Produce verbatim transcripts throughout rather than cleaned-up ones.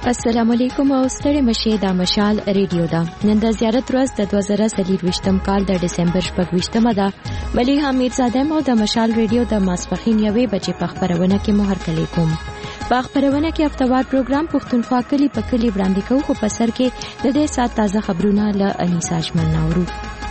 السلام علیکم او ستړي مشه د مشال ریډیو دا نن د زیارت ورځ د دوه زره څلور کال د ډسمبر شپږ مه ده ولی حمید زاده مو د مشال ریډیو د ماسپخین یوې بجې په خبرونه کې مهر کلی کوم په خبرونه کې هفتوار پروګرام پښتونخوا کلی په کلی وړاندې کوو خو په سر کې د دې سات تازه خبرونه له انیسا شمن ناورو.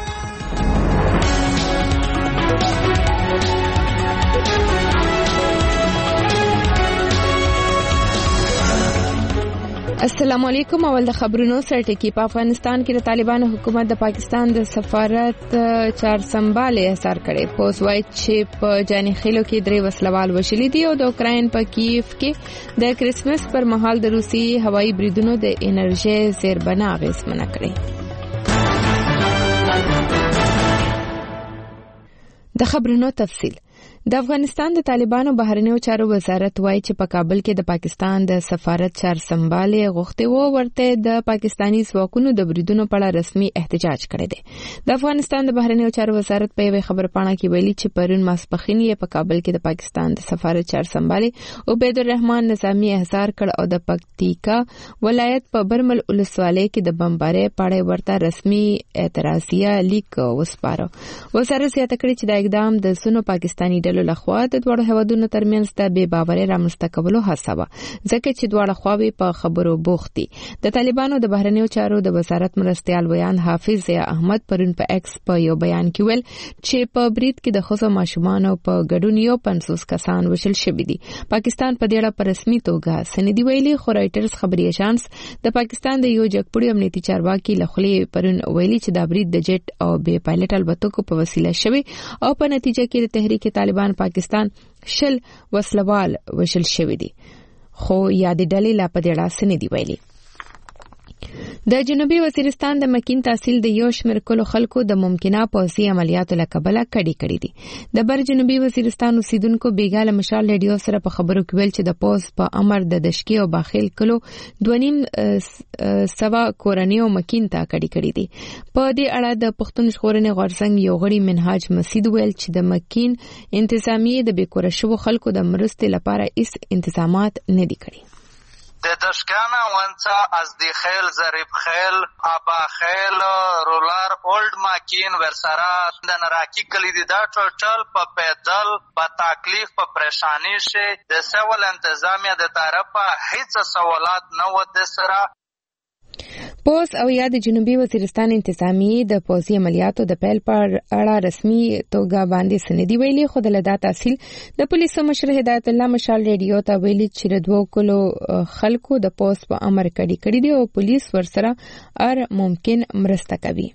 السلام علیکم. اول د خبرونو سره ټکی. په افغانستان کې د طالبانو حکومت د پاکستان د سفارت چار سنباله احصار کړي. پوس وایي چې په جاني خیلو کې درې وسلوال وشلي دي او د اوکراین په کیف کې د کریسمس پر مهال د روسي هوایي بریدونو د انرژي زیربنا اغېزمنه کړې. د خبرونو تفصیل. د افغانستان د طالبانو بهرنیو چارو وزارت وایي چې په کابل کې د پاکستان د سفارت چار سنباله غوښتي وو ورته د پاکستانی ځواکونو د بریدونو په اړه رسمي احتجاج کړی دی. د افغانستان د بهرنیو چارو وزارت په یوه خبرپاڼه کې ویلي چې پرون ماسپخین یې په کابل کې د پاکستان د سفارت چار سنباله عبید الرحمن نظامی احضار کړ او د پکتیکا ولایت په برمل ولسوالۍ کې د بمبارۍ پاړې ورته رسمي اعتراضیه لیک وسپاره. وزارت زیاته کړې چې د اقدام د سونو پاکستانی لخوا د دوړو هوادونو ترمنځ د بې باورۍ رامنځته کولو هڅه وه ځکه چې دواړه خواوې په خبرو بوخت دي. د طالبانو د بهرنیو چارو د وزارت مرستیال ویان حافظ ضیا احمد پرون په ایکس په یو بیان کې ویل چې په برید کې د ښځو ماشومانو په ګډون یو پنځوس کسان وشل شوي دي. پاکستان په دې اړه په رسمي توګه څه نه دي ویلي خو رایټرز خبري ایجنس د پاکستان د یو جګپوړي امنیتي چارواکي له خولې پرون ویلي چې دا برید د جټ او بې پایلټ الوتکو په وسیله شوی او په نتیجه کې د تحریک طالبان پاکستان شل وسلوال وشل شوی دي خو یاد ډلې لا په دې اړه څه نه دي ویلي. د جنوبي وزیرستان د مکین تحصیل د یو شمېر کلو خلکو د ممکنه پوځي عملیاتو له کبله کډي کړي دي. د بر جنوبي وزیرستان اوسیدونکو بیګاله مشال ریډیو سره په خبرو کې ویل چې د پوز په امر د دشکی او باخیل کلو دونیم سوا کورنیو مکین ته کډي کړي دي. په دې اړه د پښتون ژغورنې غورځنګ یو غړي منهاج مسید ویل چې د مکین انتظامیه د بیکوره شوو خلکو د مرستې لپاره هیڅ انتظامات نه دي کړي. د دشکانه ونڅه از دی خیل ضریب خیل ابا خیل رولر اولد ماکین ورسره د نراکی کلی دی دا ټوټل په پیدل په تکلیف په پریشانی شي د سیول انتظامیه د طرفه هیڅ سوالات نه و د سره. پوز او یا د جنوبي وزیرستان انتظامیه د پوځي عملیاتو د پیل پر اړه رسمي توګه باندې سندي ویلي خو د لدا تحصیل د پولیسو مشر هدایت الله مشال ریډیو ته ویلي چې د دوه کلو خلکو د پوز په امر کړي کړي دي او پولیس ورسره هر ممکن مرسته کوي.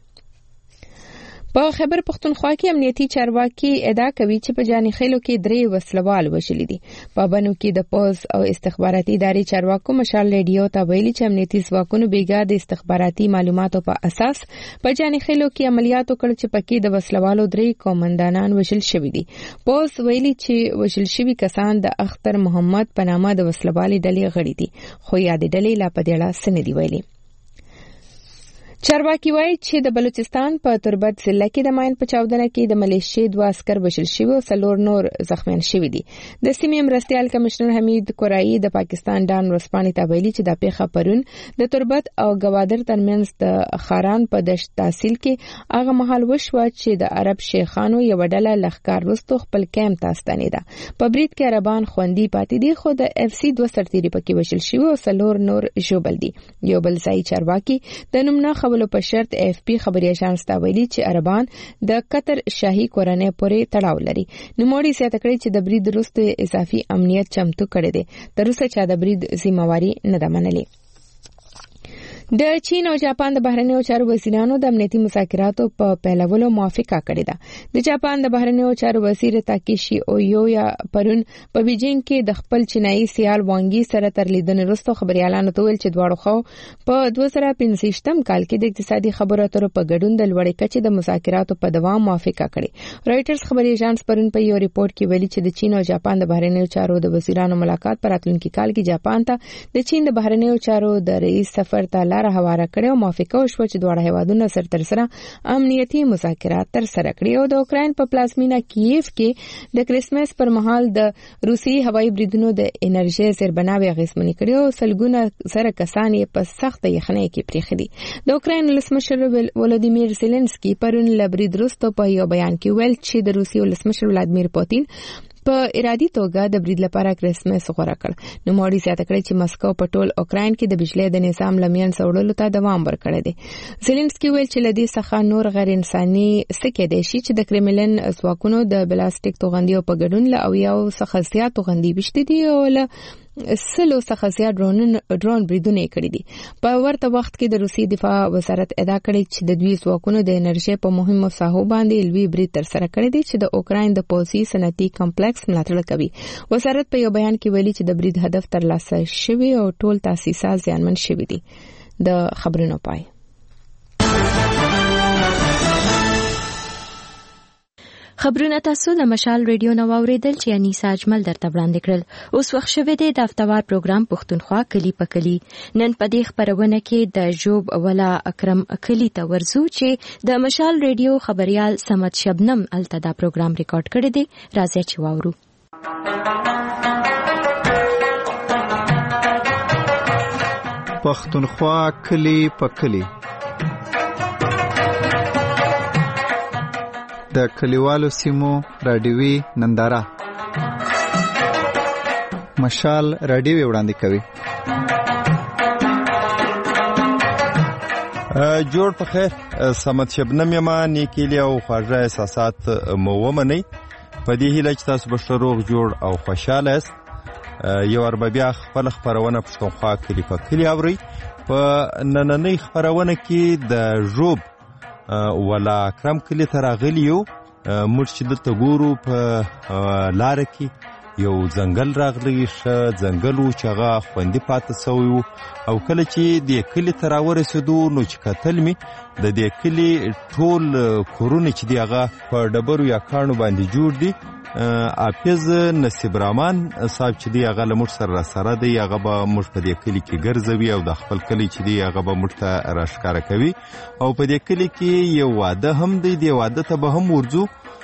په خیبر پختونخوا کې امنیتي چارواکي ادعا کوي چې په جاني خیلو کې درې وسلوال وشلي دي. په بنو کې د پوز او استخباراتي ادارې چارواکو مشال ریډیو ته ویلي چې امنیتي ځواکونو بیګا د استخباراتي معلوماتو په اساس په جاني خیلو کې عملیاتو کړ چې پکې د وسلوالو درې قومندانان وشل شوي دي. پوز ویلي چې وشل شوي کسان د اختر محمد په نامه د وسلوالي ډلې غړي دي خو یاد ډلې لا په دې اړه څه نه دي ویلي. چارواکي وایي چې د بلوچستان په تربت ضلع کې د ماین په چاودنه کې د ملیشیا دوه عسكر وشل شوي او څلور نور زخمیان شوي دي. د سیمې مرستیال کمشنر حمید قرایی د پاکستان ډان ورسپانې ته ویلي چې د پیښه پرون د تربت او گوادر ترمنځ د خاران په دشت تحصیل کې هغه مهال وشوه چې د عرب شیخانو یو ډله لخکار وستو خپل کیمپ ته ستنېده. په برید کې عربان خوندي پاتې دي خو د اف سی دوه سرتیري پکې وشل شوي او څلور نور ژوبل دي. یو بل ځای چارواکي د نومنا ولو په شرط اف پی خبري اژانس ته ویلي چې عربان د قطر شاهي کورنۍ پورې تړاو لري. نوموړي زیاته کړې چې د برید وروسته اضافي امنیت چمتو کړی دی. تر اوسه چا د برید ذمہواری نه ده منلې. د چین او جاپان د بهرنیو چارو وزیرانو د امنیتي مذاکراتو په پیلولو موافقه کړې ده. د جاپان د بهرنیو چارو وزیر تاکیشي اویویا پرون په بیجینګ کې د خپل چینایي سیال وانګي سره تر لیدنې وروسته خبريالانو ته ویل چې دواړو خو په دوه زره پنځه کال کې د اقتصادي خبرو اترو په ګډون د لوړې کچې د مذاکراتو په دوام موافقه کړې. رایټرز خبري ایجنس پرون په یو ریپورت کې ویلي چې د چین او جاپان د بهرنیو چارو د وزیرانو ملاقات پر راتلونکي کال کې جاپان ته د چین د بهرنیو چارو د رئیس سفر ته لار هواره کړې او موافقه وشوه چې دواړه هیوادونه سره تر سره امنیتي مذاکرات تر سره کړي او د اوکراین په پلازمینه کیف کې د کریسمس پر مهال د روسي هوایي بریدونو د انرژي سربناوي اغیزمنې کړي او سلګونه زره کسان یې په سخت یخنۍ کې پریښي دي. د اوکراین ولسمشر ولادیمیر زيلنسکي پرون لبرید وروسته په یو بیان کې ویل چې د روسي ولسمشر ولادیمیر پوتین په ارادي توګه د برید لپاره کریسمس غوړه کړ. نو موري زیاته کړی چې مسکو په ټول اوکراین کې د بجلی د نظام لمین سوړلو ته دوام ورکړی دی. زيلنسکي ویل چې لدی څخه نور غیر انساني سکه دي چې د کرملین ځواکونو د بلاستیک توغندیو په ګډون له او یو څخه زیات توغندي بشته دي او له سلو څخه زیات ډرون ډرون بریدونه کړی دي. په ورته وخت کې د روسي دفاع وزارت ادعا کړې چې د دوی ځواکونو د انرژي په مهمو ساحو باندې لوی برید تر سره کړی دی چې د اوکراین د پوځي صنعتي کمپلیکس ملاتړ کوي. وزارت په یو بیان کې ویلي چې د برید هدف ترلاسه شوی او ټول تاسیسات زیانمن شوي دي. د خبرونو پای. خبرونه تاسو د مشال ریډیو نو اوریدل چې انیسا اجمل درته وړاندې کړل. اوس وخت شوه دی د هفتوار پروګرام پښتونخوا کلی په کلی. نن په دې خبرونه کې د جوب ولا اکرم کلی ته ورزو چې د مشال ریډیو خبريال سمت شبنم التدا پروګرام ریکارډ کړی دی. راځي چې واورو. پښتونخوا کلی په کلی. د کلیوالو سیمو رادیوي ننداره مشال رادیوي وړاندې کوي. جوړ په خیر سمت شبنم یما نیکیلی او خواږه احساسات مو ومنئ. په دې هیله چې تاسو به روغ جوړ او خوشاله یاست. یو اربع بیا خپل خبرونه پښتونخوا کلی په کلی اورئ. په نننۍ خبرونه کې د ژوب ولا اکرم کلی ته راغلیو. موږ چې دلته ګورو په لاره کې یو ځنګل راغلی ښه ځنګل و چې هغه خوندي پاتې سوی و او کله چې دې کلي ته راورسېدو نو چې کتل مې د دې کلي ټول کورونه چې دي هغه په ډبرو یا کاڼو باندې جوړ دي. حافظ نصیب رحمان صاحب چې دی هغه له موږ سره راسره دی. هغه به موږ په دې کلي کې ګرځوي او د خپل کلي چې دی هغه به موږ ته راښکاره کوي. او په دې کلي کې یو واده هم دی. دې واده ته به هم ورځو.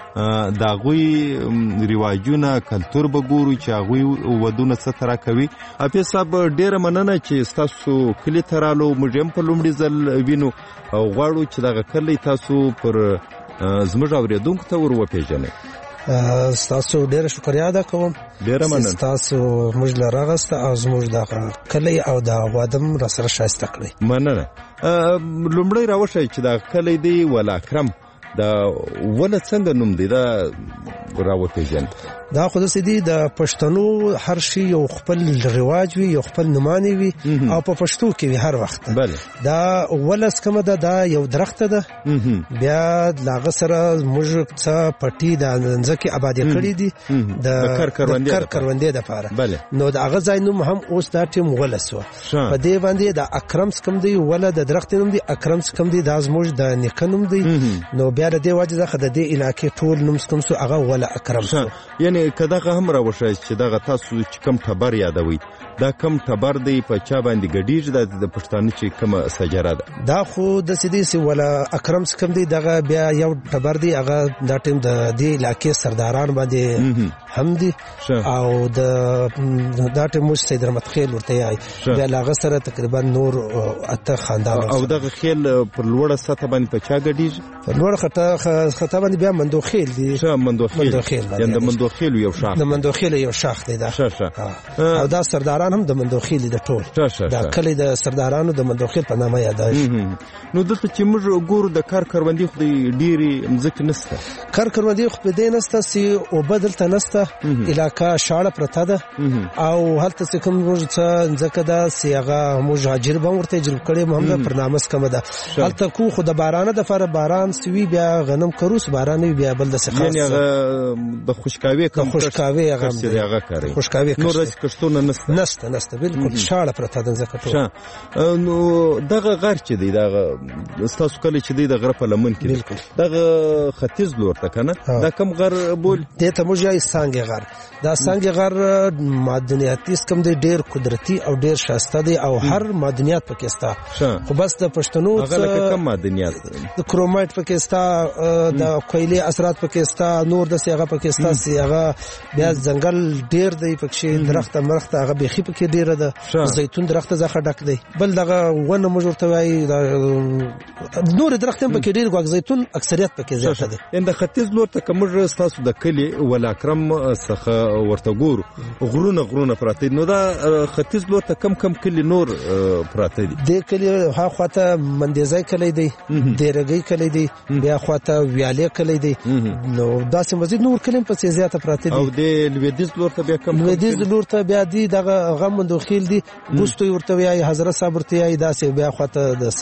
د هغوی رواجونه کلتور به ګورو چې هغوی ودونه څه ترا کوي. حافظ صاحب ډېره مننه چې ستاسو کلي ته رالو. موږ هم په لومړي ځل وینو او غواړو چې دغه کلی تاسو پر زموږ اورېدونکو ته ور وپېژنئ. ستاسو ډېر شکریا ادا کوم. ډېر مننه. ستاسو موږ له راغسته او زموږ د کلی او د وادم را سره شایسته کړی. مننه. لومړی راوښیئ چې دا کلی دی ولا اکرم دا ول څنګه نوم دی دا راوپېژند؟ دا خو داسې دی د پښتنو هر شي یو خپل رواج وي یو خپل نومانې وي او په پښتو کې وي هر وخت. دا ولس کومه ده دا یو درخت ده. بیا د هغه سره موږ څه پټي د ځمکې آبادي کړي دي د کر کروندې دپاره. نو د هغه ځای نوم هم اوس دا ټیم ولس وه. په دې باندې د اکرم څه کوم دی وله د درخت نوم دی اکرم څه کوم دی دا زموږ د نیکه نوم دی. نو بیا د دې وجې څخه د دې علاقې ټول نوم څه کوم سو هغه وله اکرم سو. یعنی که دغه هم راوښایاست چې دغه تاسو چې کم ټبر یادوئ دا کم ټبر دی په چا باندې ګډیږي دا د پښتانه چې کومه سجره ده؟ دا خو داسې دی چې ولا اکرم څه کوم دی دغه بیا یو ټبر دی هغه دا ټیم د دې علاقې سرداران باندې هم دی او د دا ټیم موږ سید رحمت خیل ورته یای بیا هغه سره تقریبا نور اته خاندان او دغه خیل پر لوړه سطح باندې په چا ګډیږي؟ پر لوړه خطه باندې بیا مندوخیل دی. ښه مندوخیل یعنی د مندوخیل یو شاخ د مندوخیل یو شاخ دی دا. او دا سرداران هم د مندوخیل د ټول دا کلی د سردارانو د مندوخیل په نامه یادایي. نو دلته چې موږ ګورو د کار کروندې خو ډېرې مځکې نشته. کار کروندې خو په دې نشته چې اوبه دلته نشته. علاقه شاړه پرته ده او هلته چې کوم موږ څه مځکه ده چې هغه موږ تجربه ورته تجربه کړې هم ده پر نامه کمه ده. هلته کو خو د بارانه دپاره باران سوي بیا بیا غنم کروس باران وي بیا بل د څه خاص یعنی هغه د خوشکاوي کم خوشکاوي هغه هغه کوي خوشکاوي نور رس کښتونه نشته نشته نشته بالکل شاړه پرته د ځکه ټول نو دغه غر چې دی دغه تاسو کله چې دی د غره په لمن کې دغه ختیځ لور ته کنه دا کم غر بول دته موږ یې سانګ غر دا سانګ غر معدنیاتي کم دی ډیر قدرتي او ډیر شایسته دی او هر معدنیات پکې ستا خو بس د پښتنو هغه کم معدنیات د کرومایټ پکې ستا د کویلي اثرات پکې ستا نور د سیغه پکې ستا سیغه بیا ځنګل ډیر دی پکې درخت مرخت هغه بيخي پکې ډیر ده زيتون درخت زخه ډک دی بل دغه ونه مجورته وای نور درخت هم پکې ډیر غوږ زيتون اکثریت پکې زیاته ده اند ختیځ لور ته کوم تاسو د کلی ولا کرم څخه ورته ګور غرونه غرونه پراته نو دا ختیځ لور ته کم کم کلی نور پراته دي د کلی ها خواته مندیزای کلی دی دیرګي کلی دی بیا خواته ویاله کلی دی نو داسې مزید نور کلم په زیاته پراته دي او د لویدیز لور ته بیا کم لویدیز لور ته بیا دی دغه غم دوخیل دی بوستو ورته وی حضرت صاحب ورته وی داسې بیا خواته د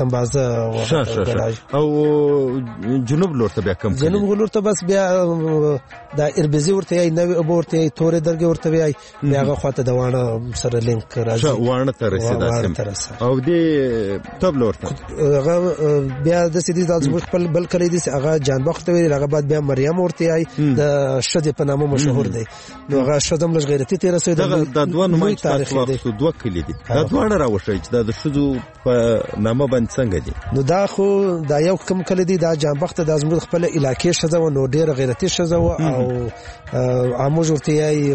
سمبازه او جنوب لور ته بیا کم جنوب لور ته بس بیا د اربزي ورته وی نو ورته تورې درګه ورته وی بیا هغه خواته د وانه سره لینک راځي وانه ته رسیداسم او دی تب لور ته هغه بیا د سیدی د خپل بل کلی دی هغه جانبخت وی هغه بعد بیا مریم ورته وی د شذ په نامه مشهور دی نو هغه شذم لږ غیرتی تیر رسید د دوه نومای تاریخ دی دوه کلی دی دا دوه راوښی چې د شذو په نامه باندې څنګه دی نو دا خو دا یو کم کلی دی دا جانبخت د ازمود خپل علاقې شذ و نو ډیر غیرتی شذ او عامو ورته وی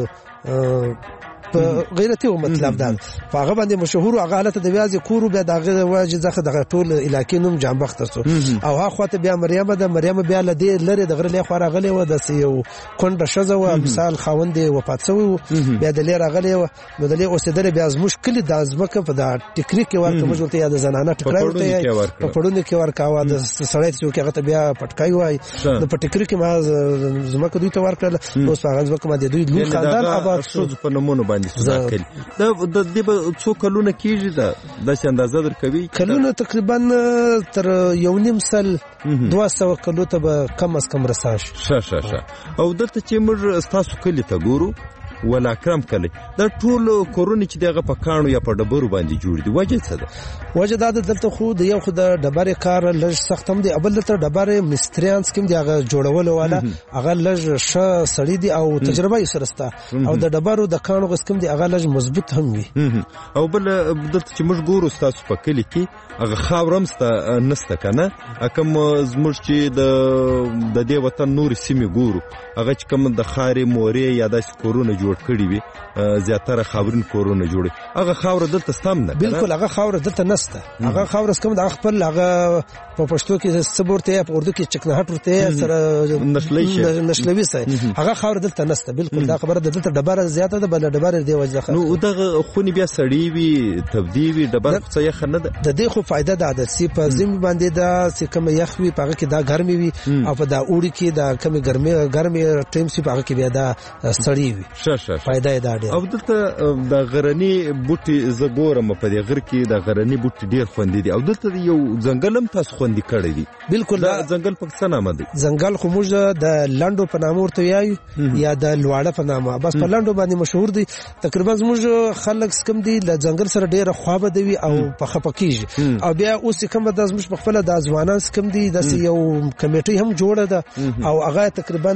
په غیرتی او مطلب دا هغه باندې مشهور هغه حالت د ویاز کورو بیا دغه واجب ځخه د ټول علاقې نوم جانبخت سو او هغه خواته بیا مریم د مریم بیا لدی لری د غره له خو راغلی و د یو کونډه شزه و مثال خوند وفات شو بیا د لری راغلی و نو د لری اوسېدل بیا از مشکل د ازمکه په د ټیکریک ورته مجبورته یا د زنانه ټکرای ورته په پړونو کې ورکاوه د سړی چې هغه ته بیا پټکای وای د پټکریک ما زمکه دوی ته ورکړل اوس هغه زمکه ما د دوی لوی خاندان آباد شو په نمونه باندې دا د دې په څو کلونه کېږي دا د اندازه درکوي کلونه تقریبا تر یو نیم سل دوه سوه کلو ته به کم از کم رساش شه شه شه او دلته چې موږ تاسو کلی ته ګورو ولا کرم کلی دا ټول کورونه چې دغه په کانو یا په ډبرو باندې جوړ دي وجه څه ده وجه دا دلته خو د یو خو د ډبره کار لږ سخت هم دی ابل دلته ډبره مستریان سکم دی هغه جوړول والا هغه لږ ش سړی دی او تجربه یې سرسته او د ډبرو د کانو غسکم دی هغه لږ مضبوط هم وي او بل دلته چې موږ ګورو تاسو په کلی کې هغه خاورمسته نسته کنه کوم زموږ چې د د دې وطن نور سیمه ګورو هغه چې کوم د خاري موري یا د کورونه جوړ کړی وي زیاتره خاورین کورونه جوړي هغه خاور دلته ستم نه بالکل هغه خاور دلته نسته هغه خاور کوم د خپل هغه په پښتو کې سبورته په اردو کې چکنهټ ورته سره نشلوي نشلوي سي هغه خاور دلته نسته بالکل دا خبره دلته ډبره زیاته ده بل ډبره دی وځه نو دغه خونی بیا سړی وي تبدی وي ډبره څه یخ نه ده د دې خو فائدہ ده د سی په زم باندې دا چې کوم یخ وي پاګه کې دا ګرمي وي او په دا اوړي کې دا کوم ګرمي ګرمي ټیم سی پاګه کې بیا دا سړی وي شه فائدہ یې دا ډېر او دلته د غرنی بوټي زګورم په دې غر کې د غرنی بوټي ډېر خوندې دي او دلته یو ځنګلم تاسو خوندې کړی دي بالکل دا ځنګل په څه نامه دی ځنګل خو موږ د لانډو په نامه ورته یایو یا د لواړه په نامه بس په لانډو باندې مشهور دي تقریبا موږ خلک سکم دي د ځنګل سره ډېر خوابه دی او په خپکیږي او بیا اوس کوم د ازمش په خپل د ځوانان سکم دي د یو کمیټي هم جوړه ده او هغه تقریبا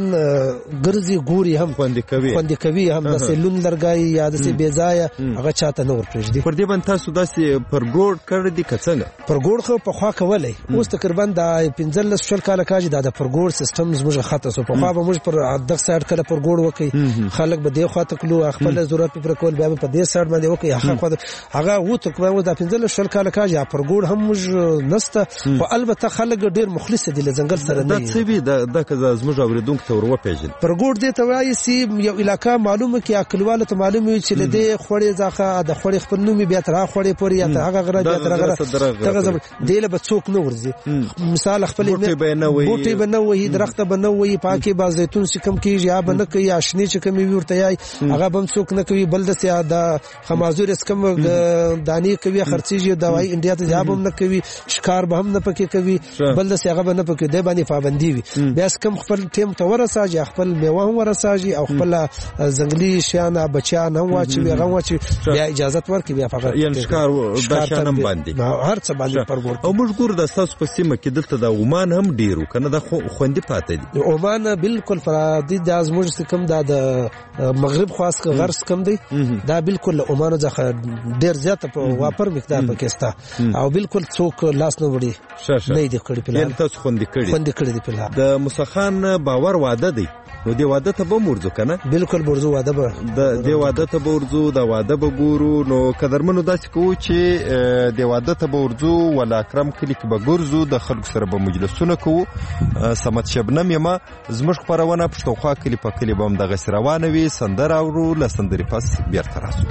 ګرځي ګوري هم خوندې کوي خوندې کوي هم د سلون لرګای یا د سی بیزایا هغه چاته نور پرېږدي پر دې باندې تاسو داسې پرګوړ کړی دي کڅنګ پرګوړ خو په خوا کولای اوس تقریبا د پنځل شل کال کاږي د پرګوړ سیستم زموږ خاطه سو په خوا به موږ پر دغه سایډ کله پرګوړ وکي خلک به دی خوا تکلو خپل ضرورت پر کول بیا په دې سایډ باندې وکي هغه هغه وو تقریبا د پنځل شل کال کاږي پرګوړ هم موږ نسته خو البته خلک ډیر مخلص دي له ځنګل سره نه دا څه وی د د زموږ اوریدونکو ته ورو پیژن پرګوړ دې ته وایي سی یو علاقہ معلوم معلومه کې عقلواله ته معلومه وي چې لدې خوړې ځخه د خوړې خپل نومي بیا تر خوړې پورې یا ته هغه غره بیا تر غره دغه دله به څوک نه ورځي. مثال خپل بوټي به نه وي، درخت به نه وي، پاکي با زيتون چې کم کیږي یا به نه کوي، آشنی چې کم وي ورته یای هغه بم څوک نه کوي، بل د سیاده خمازور اس کم دانی کوي، خرڅيږي دوايي انډیا ته جواب هم نه کوي، شکار به هم نه پکې کوي، بل د سیاغه به نه پکې دی باندې پابندي وي. بیا کم خپل ټیم ته ورساږي، خپل میوه هم ورساږي او خپل ځنګلي شیانه بچیان هم واچي، هغه واچي، بیا اجازه ورکړي، بیا فقط یعنی شکار د شانم باندې هر څه باندې پرګور. او موږ ګور د تاسو په سیمه کې دلته د عمان هم ډیرو کنه د خوندې پاتې دي. عمان بالکل فرادي د ازموج کم د مغرب خاص غرس کم دی، دا بالکل عمان ځخه ډیر زیات په واپر مقدار پکستا او بالکل څوک لاس نه وړي نه دی کړی په لاره تاسو خوندې کړی خوندې کړی دی په لاره. د موسخان باور واده دی نو دی واده ته به مرزو کنه بالکل برزو واده به د دی واده ته به ورزو، د واده به ګورو. نو قدرمنو داسې کوو چې دی واده ته به ورزو ولا اکرم کلی کې به ګرځو، د خلکو سره به مجلسونه کوو. سمت شبنم یما زموږ خبرونه پښتونخوا کلی په کلی به هم دغه روانه وي. سندره اورو، له سندرې پس بیرته راسو.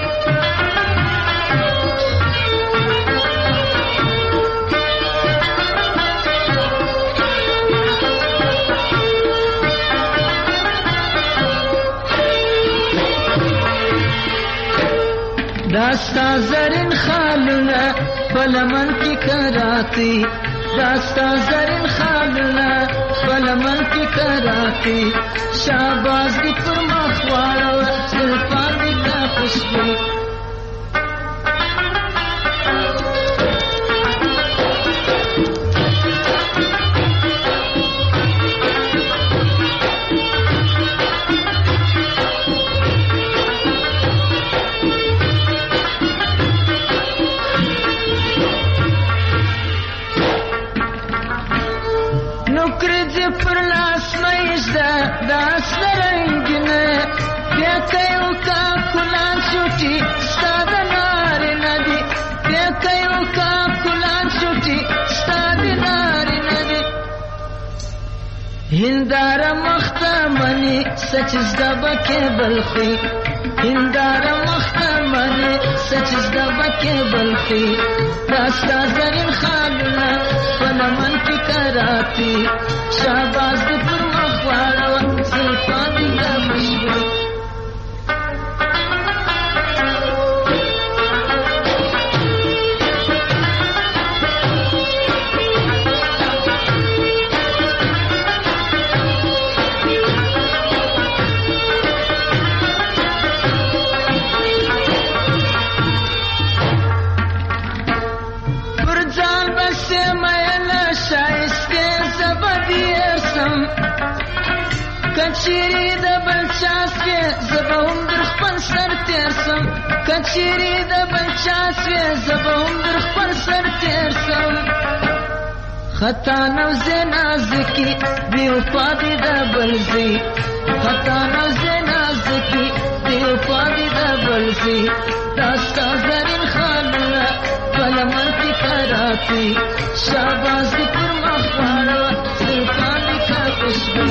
داستا زرین خالونه فلمن کی کراتی، داستا زرین خالونه فلمن کی کراتی، شاباز دی پر مخوارو زلفان دی تا خوشبو. داس رنگینه بیا کایو کا کلان شوټي ستاد نار ندی، بیا کایو کا کلان شوټي ستاد نار ندی. هندار مختمنی سچز دبکه بلخی، هندار مختمنی سچز دبکه بلخی، داستا زرین خالونه فلمن کی کراتی، شاباز دی پر مخوارو زلفان دی تا خوشبو. کچری د بلچاسوی زبهم در خپل سر تیرسم، کچری د بلچاسوی زبهم در خپل سر تیرسم. خطا نوزه نازکی بیوپا دی د بلزی، خطا نوزه نازکی بیوپا دی د بلزی، داستا زرین خالونه فلمن کی کراتی، شاباز دی پر مخوارو زلفان دی تا خوشبو.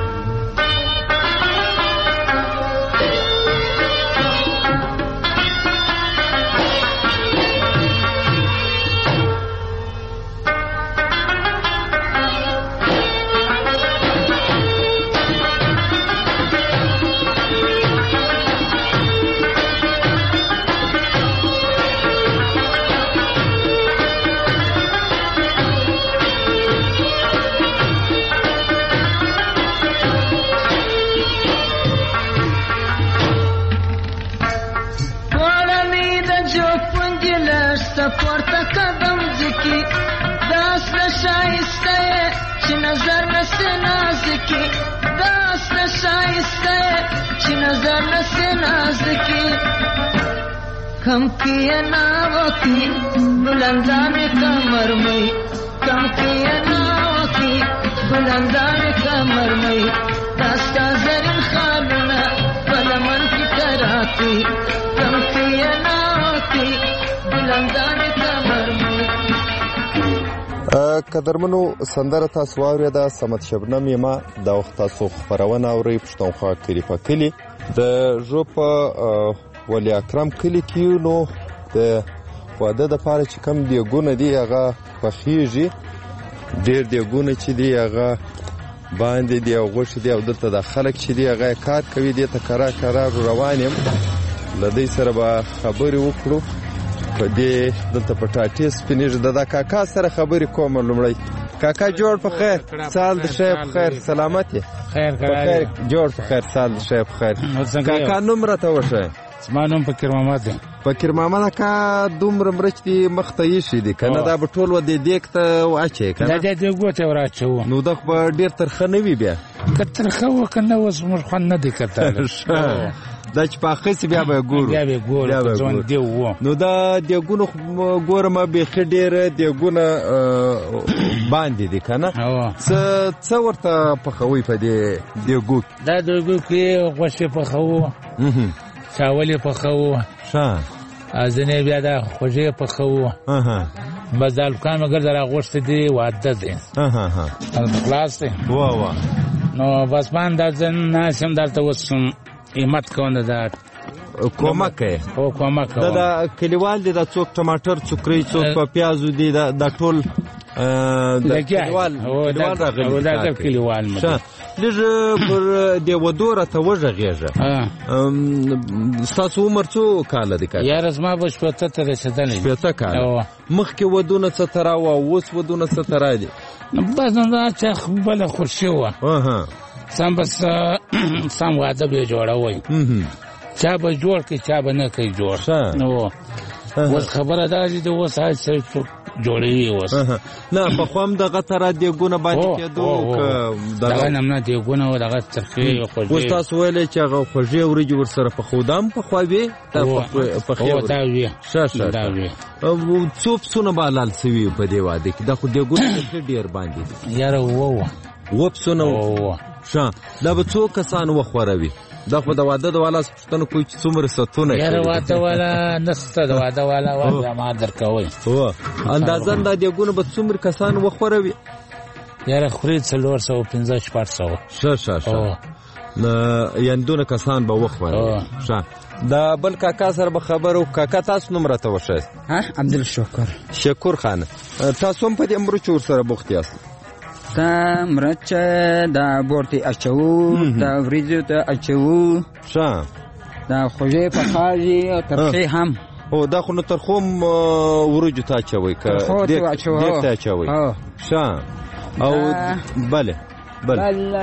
پورته قدم ځکی داس نشایسته چې نظر نسه نازکی، داس نشایسته چې نظر نسه نازکی. کم کیه ناوکی بلندان کمر می، کم کیه ناوکی بلندان کمر می، داستا زرین خالونه فلمن کی کراتی، کم کیه ناوکی بلندان کمر می. قدرمنو سندره تاسو واورېده. سمت شبنم یما د وخت تاسو خبرونه اورئ پښتونخوا کلی په کلی. د ژوب په ولی اکرم کلي کې نو د واده دپاره چې کوم دیګونه دي هغه پخیږي. ډېر دیګونه چې دي هغه باندې دي او غوښې دي او دلته د خلک چې دي هغه کار کوي. دې ته کرار کرار روان یم، له دوی سره به خبرې وکړو. په دې دلته په ټاټې سپینېږي. د دا کاکا سره خبرې کوم. لومړی کاکا جوړ په خیر، سال د شی په خیر، سلامت یې؟ خیر په خیر، جوړ په خیر، سال د شی په خیر. کاکا نوم راته وښایه. زما نوم فقیر محمد دی. فقیر محمد کاکا دومره مرچ دي مخ ته ایښي دي که نه؟ دا به ټول و دې دیګ ته واچوې که نه؟ دا دې دیګو ته وراچوو. نو دا خو به ډېر ترخه نه وي بیا؟ که ترخه وه که نه اوس موږ خوند نه دی کتلی. دا چې پاخه سي بیا به ګورو. بیا به ګورو ځوان دیو وو. نو دا دیګونه ګورم بیخي ډېر دیګونه باندې دي که نه؟ څه څه ورته پخوئ په دې دیګو کې؟ دا دیګو کې غوښې پخوو، چاول یې پخوو، ځینې بیا دا خوږې پخوو. بس دا هلکان مګر د راغوښتې دي واده دی خلاص دی. نو بس من دا زه ناست یم دلته اوس همت کوم دا کومک یې. هو کومک کوم. دا د کلیوال دي، دا څوک ټماټر څوکرۍ، څوک په پیازو دي، دا ټول د کلیوال راغلي. دا کلیوال مده لږ پر دې ودو راته وږغېږه. ستاسو عمر څو کاله دی؟ یاره زما به شپېته ته رسېدلی. شپېته کاله. مخکې ودونه څه تره وه او اوس ودونه څه تره دي؟ بس دا چې بله خوشي وه، سم بس سم واده به یې جوړوئ. چا به جوړ کړي، چا به نه کوي جوړ. نو اوس خبره دا چې د اوس هر څه څوک جوړوي اوس. نه پخوا هم دغه تره دیګونه باندې کېدو که دغه نه نه دیګونه و دغه ترخې خوږې. اوس تاسو ویلی چې هغه خوږې وریجې ورسره پخودا هم پخوا وې؟ هو دا وې. ښه ښه دا وې. څو پسونه به حلال سوي په دې واده کې؟ دا خو دیګونه ډېر باندې دي. یاره اووه وه. اووه پسونه وه. ښه دا به څو کسان وخوروي؟ دا خو د واده د والا پوښتنه کوي چې څومره ستونه یاره واده والا نشته. د واده والا واده ما درکوئ. هو اندازه دا دیګونه به څومره کسان وخوروي؟ یاره خوري څلور سوه پنځه شپږ سوه. ښه ښه ښه یعنې دونه کسان به وخوروي. ښه دا بل کاکا سره به خبر وکړو. کاکا تاسو نوم راته وښایاست؟ عبدالشکر. شکور خانه، تاسو هم په دې مرچو ورسره بوخت یاست؟ دا مرچ دا بورتي اچوو، دا وریجو ته اچوو. ښه دا خوږې پخاږي او ترخې هم. هو دا خو نو ترخو هم وریجو ته اچوئ که دیګ ته اچوئ؟ ښه او بله بله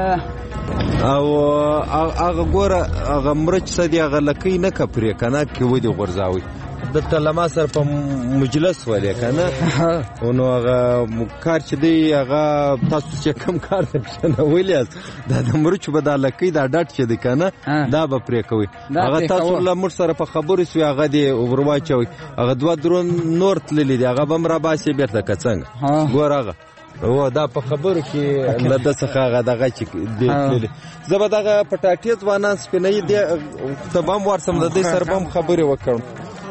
او هغه ګوره هغه مرچ څه دي هغه لکۍ نه که پرې که نه کې ودې غورځاوئ. دلته له ما سره په مجلس ولې که نه؟ نو هغه کار چې دی هغه تاسو چې کوم کار درشنولی یاست دا د مرچو به دا لکۍ دا ډډ چې دی که نه دا به پرې کوئ. هغه تاسو له موږ سره په خبرو سوي هغه دې ور واچوئ. هغه دوه درون نور تللي دي هغه به هم راباسې بېرته که څنګه؟ ګوره هغه هو دا په خبرو کې له ده څخه هغه دغه چې دی تللي. زه به دغه په ټاټې ځوانان سپینوي دې ته به هم ورسم د دوی سره به هم خبرې وکړم.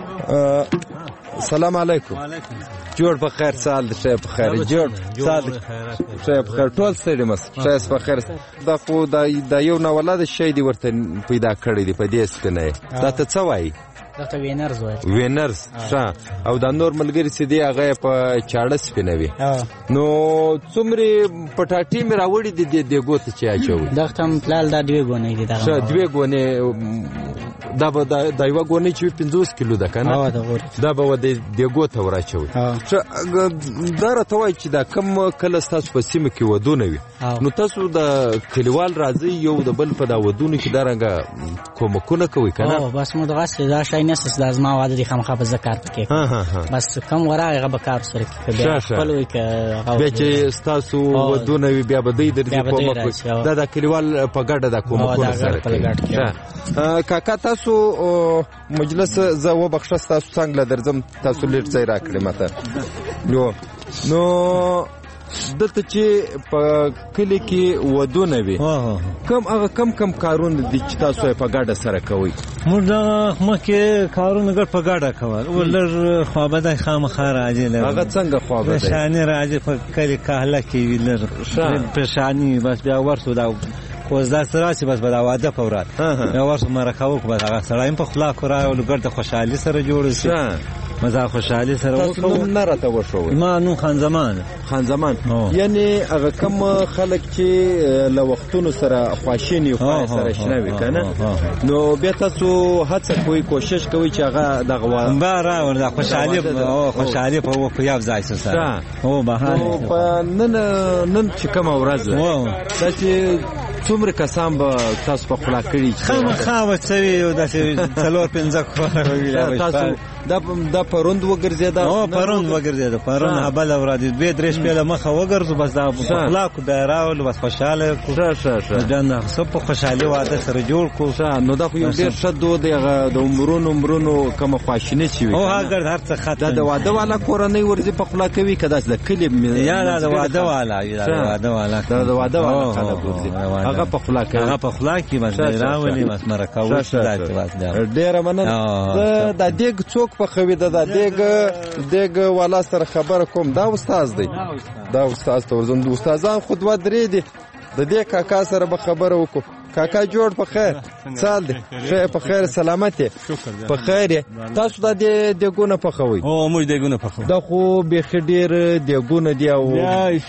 سلام علیکم. جوړ په خیر، سال د شی په خیر. جوړ سال د شی په خیر. ټول ستړي مس شی په خیر. دا خو دا یو ناولاده شی دی ورته پیدا کړی دی په دې سپینه. دا ته څه وایي؟ دغه وینرز وایي. وینرز. ښه او دا نور ملګري چې دی هغه په چاړه سپینوي. نو څومرې پټاټې مې راوړي دي دې دیګو ته چې اچوي؟ دغه هم فلال دا دوې ګونې دي. ښه دوې ګونې. دا به دا یوه ګونۍ چې وي پنځوس کیلو ده که نه؟ دا به د دیګو ته وراچوئ. دا راته وایي چې دا کم کله ستاسو په سیمه کې ودونه وي نو تاسو د کلیوال راځئ یو د بل په دا ودونو کې دارنګه کومکونه کوئ که نه؟ بس موږ دغسې دا شی نشته چې دا زما واده دی خامخا به زه کار پکې کوم. بس کم ورغی هغه به کار سره کوي. بیا خپل وي که بیا چې ستاسو ودونه وي بیا به دوی درځي کومک کوي. دا د کلیوال په ګډه دا کومکونه سره کوي. کاکا تاسو مجلس زه وبخښه ستاسو څنګ له درځم تاسو لږ ځای راکړئ ماته. نو دلته چې په کلي کې ودونه وي کم هغه کم کم کارونه دي چې تاسو یې په ګډه سره کوئ؟ موږ دغه مخکې کارونه ګډ په ګډه کول. او لږ خوابدی خامخا راځي. هغه څنګه خوابدی؟ پریشاني راځي په کلي کهله کې وي لږ پریشاني. بس بیا ورسو دا خو زدا سره چې بس به دا واده په ورځ یو ورځ مرکه وکړو بس هغه سړی هم په خوله کو راغلو ګرد خوشحالي سره جوړ شي مزه خوشحالي سره وکړو. تاسو نوم نه راته وښوئ؟ ما نوم خان زمان. خان زمان یعنی هغه کوم خلک چې له وختونو سره خواشیني خو سره شنوي کنه نو بیا تاسو هڅه کوئ کوشش کوئ چې هغه دغه بار راوړي خوشحالي او خوشحالي په په یو ځای سره او بهانه په نن نن چې کوم ورځ ده چې څومره کسان به تاسو په خلا کړی خامخا وڅوي او داسې څلور پنځه کوه تاسو دا دا پروند وګرځیدا او پروند وګرځیدا پرون هبل اورادي دوه درې شپه مخه وګرځو بس دا خلا کو بیراول بس خوشاله کو شه شه شه جن سب په خوشالي واده سره جوړ کو نو دا خو یو ډیر شدو د عمرونو عمرونو کوم خواشینه شي او هغه هر څه خاطر دا واده والا کورنۍ ورځي په خلا کوي کدا د کلی یا دا واده والا یا واده والا دا واده والا خلک ورځي هغه په خلا کوي هغه په خلا کې بس راولي بس مرکه و ډیر مننه دا دیګ څوک په خوي دا دیګ دیګ والا سره خبر کوم دا استاد دی دا استاد ته ورزم د استادان خود و درې دي د دې کاکا سره به خبر وکړو. کاکا جوړ په خیر سال دی خیر په خیر سلامت په خیر تاسو د دې دګونه په خوي او موږ دګونه په خو دا خو به خډیر دګونه دی او یا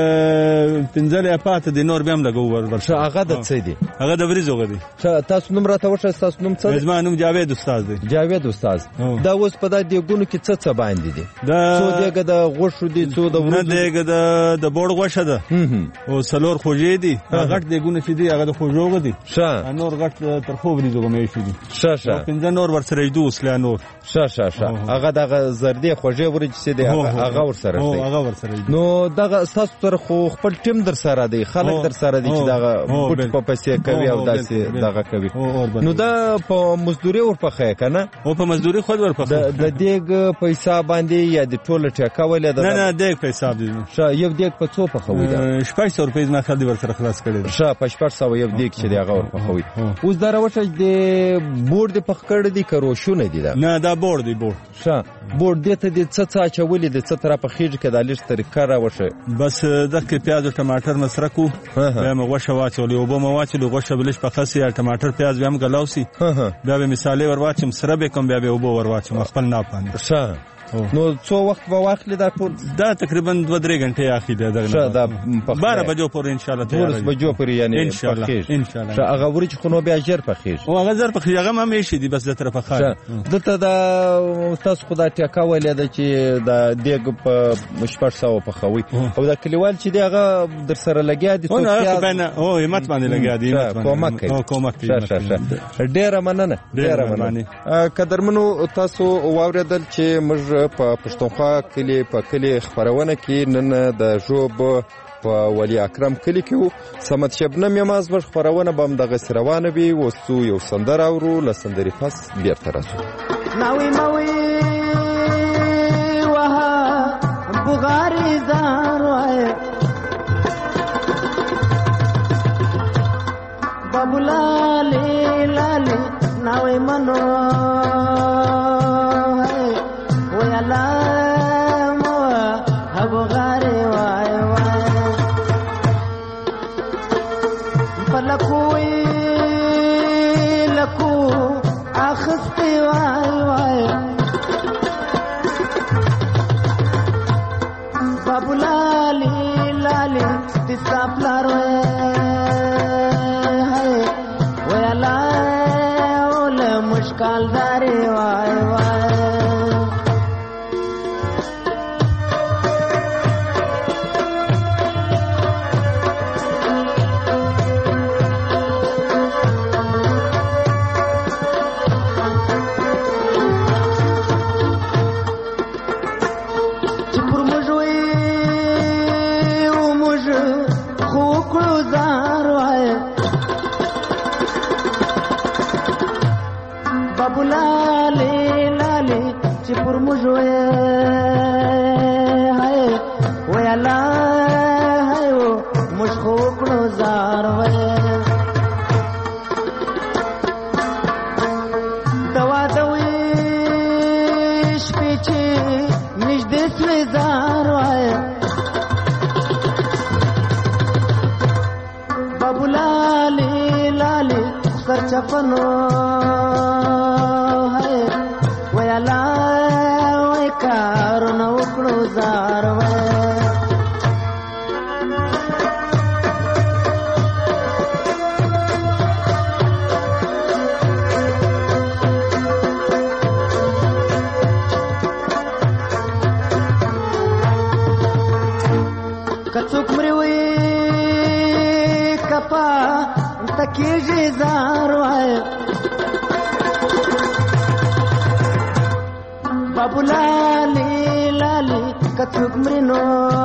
پنځله پات د نور بهم لګو ورشه هغه د څه دی هغه د وریزو غدي تاسو نوم راته وښه تاسو نوم څه زما نوم جاوید استاد دی جاوید استاد دا اوس په د دګونو کې څه څه باندې دي څو دګه د غوښو دي څو د ورو دګه د د بوړ غوښه ده او سلور خوږې دي غټ دګونه چې دی هغه د خوږو دي شه نور غټ تر خو وریزو مې شي دي شه شه پنځه نور ورسره دي اوسله نور شه شه شه هغه دغه زردي خوږې ورج سي دی هغه ورسره دی هغه ورسره نو دغه تاسو تر خو خپل ټیم در سره دی خلک در سره دی چې دغه پټ په پسې کوي او داسې دغه کوي نو دا په مزدوري ور پخې کنه او په مزدوري خود ور پخې د دیګ پیسې باندې یا د ټوله ټیکا ولې ده نه نه دیګ پیسې دي شه یو دیګ په څو پخوي دا شپږ سوه روپۍ نه خالي ور سره خلاص کړي شه په شپږ سوه یو دیګ چې هغه ور پخوي اوس دا راوټه د بورډ د پخ کړ دي کروشونه دي دا نه دا بورډ دی بورډ شه بورډ دې ته د څه څه چولې د څه تر په خېج کې د لږ طریقه راوشه بس دغه پیاز او ټماټر مسرکو به مو غوښه واچولې او به مو واچولې غوښه بلش په خاصه یا ټماټر پیاز به هم غلاوسی بیا به مثالې ور واچم سره به کوم بیا به وبو ور واچم خپل نه پانی شه نو څو وخت به واخلې دا ټول دا تقریبا دوه درې غنټې اخی دی دغه دا بارہ بجو پورې ان شاء الله تیار دی بجو پورې یعنی ان شاء الله ان شاء الله هغه ورچ خو نو بیا جر پخېږي او هغه زر پخېږي هغه هم شي دی بس د طرفه خاله دته دا استاد خدای ټیکا ولې دا چې دا دیګ په مشپړ سو پخوي او دا کلیوال چې دی هغه در سره لګیا دي څو پیاز او همت باندې لګیا دي کومک او کومک ډېر مننه ډېر مننه قدرمنو تاسو واوریدل چې موږ په پښتونخوا کلی په کلی خبرونه کې نن د ژوب په ولی اکرم کلی کې سمت شبنم یماز ور خبرونه بم دغه روانه وي وسو یو سندر اورو لسندري پس بیرته راځو ناوي موي وها بغاري زار وای بابولا لي لالي ناوي منو بابو لالی لالی سر چپنو ہے ویلا وی کارو نو کړو زار وای کڅوک مری وی کپا تکیږي زار وای بابو لالی لالی کڅوک مری نو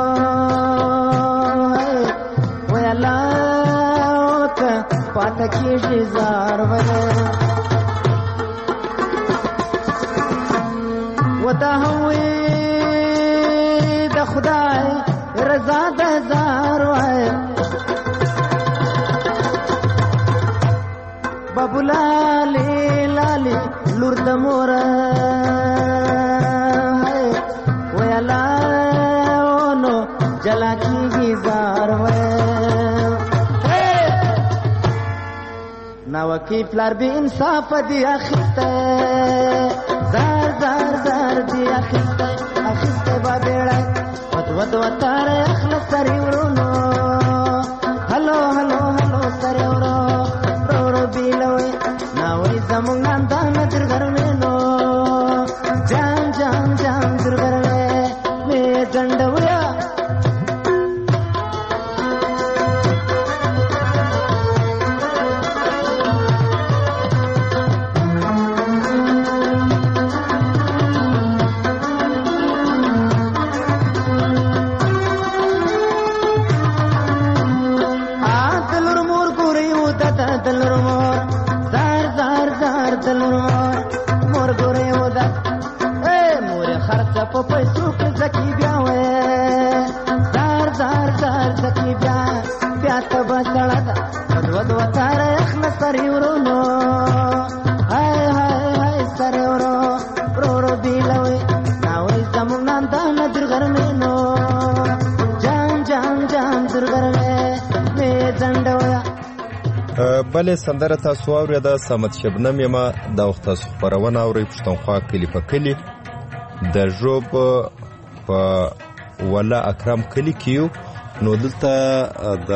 ویلا ک پاتکیږي زار وای ودا هوی د خدای رضا د زار وای بابو لالی لالی لور د مور ویلا نو جلا کیږي زار وای نو کی پلار به انصاف دی اخته زار زار زار دی اخته اخته با بیړای ود وتار اخلص سری ورونو هلو هلو هلو سری ورو رو رو بیلوی ناوی زمون نام دا ندر گرمینو جام جام جام در گرمه می جندویا په پیسو کې زکی بیا وې زار زار زار زکی بیا بیا ته بسړه ده ود وتار اخلص سری ورونو هاي هاي هاي سری ورو رو رو بیلوي ناوي زمون نام دا ندر غرمینو جام جام جام در غرمه می زندویا بلې سندره تاسو اورېده صمد شبنم یما دا وخت تاسو خبرونه اورئ پښتونخوا کلی په کلی د ژوب په ولا اکرم کلی کیو نو دلته د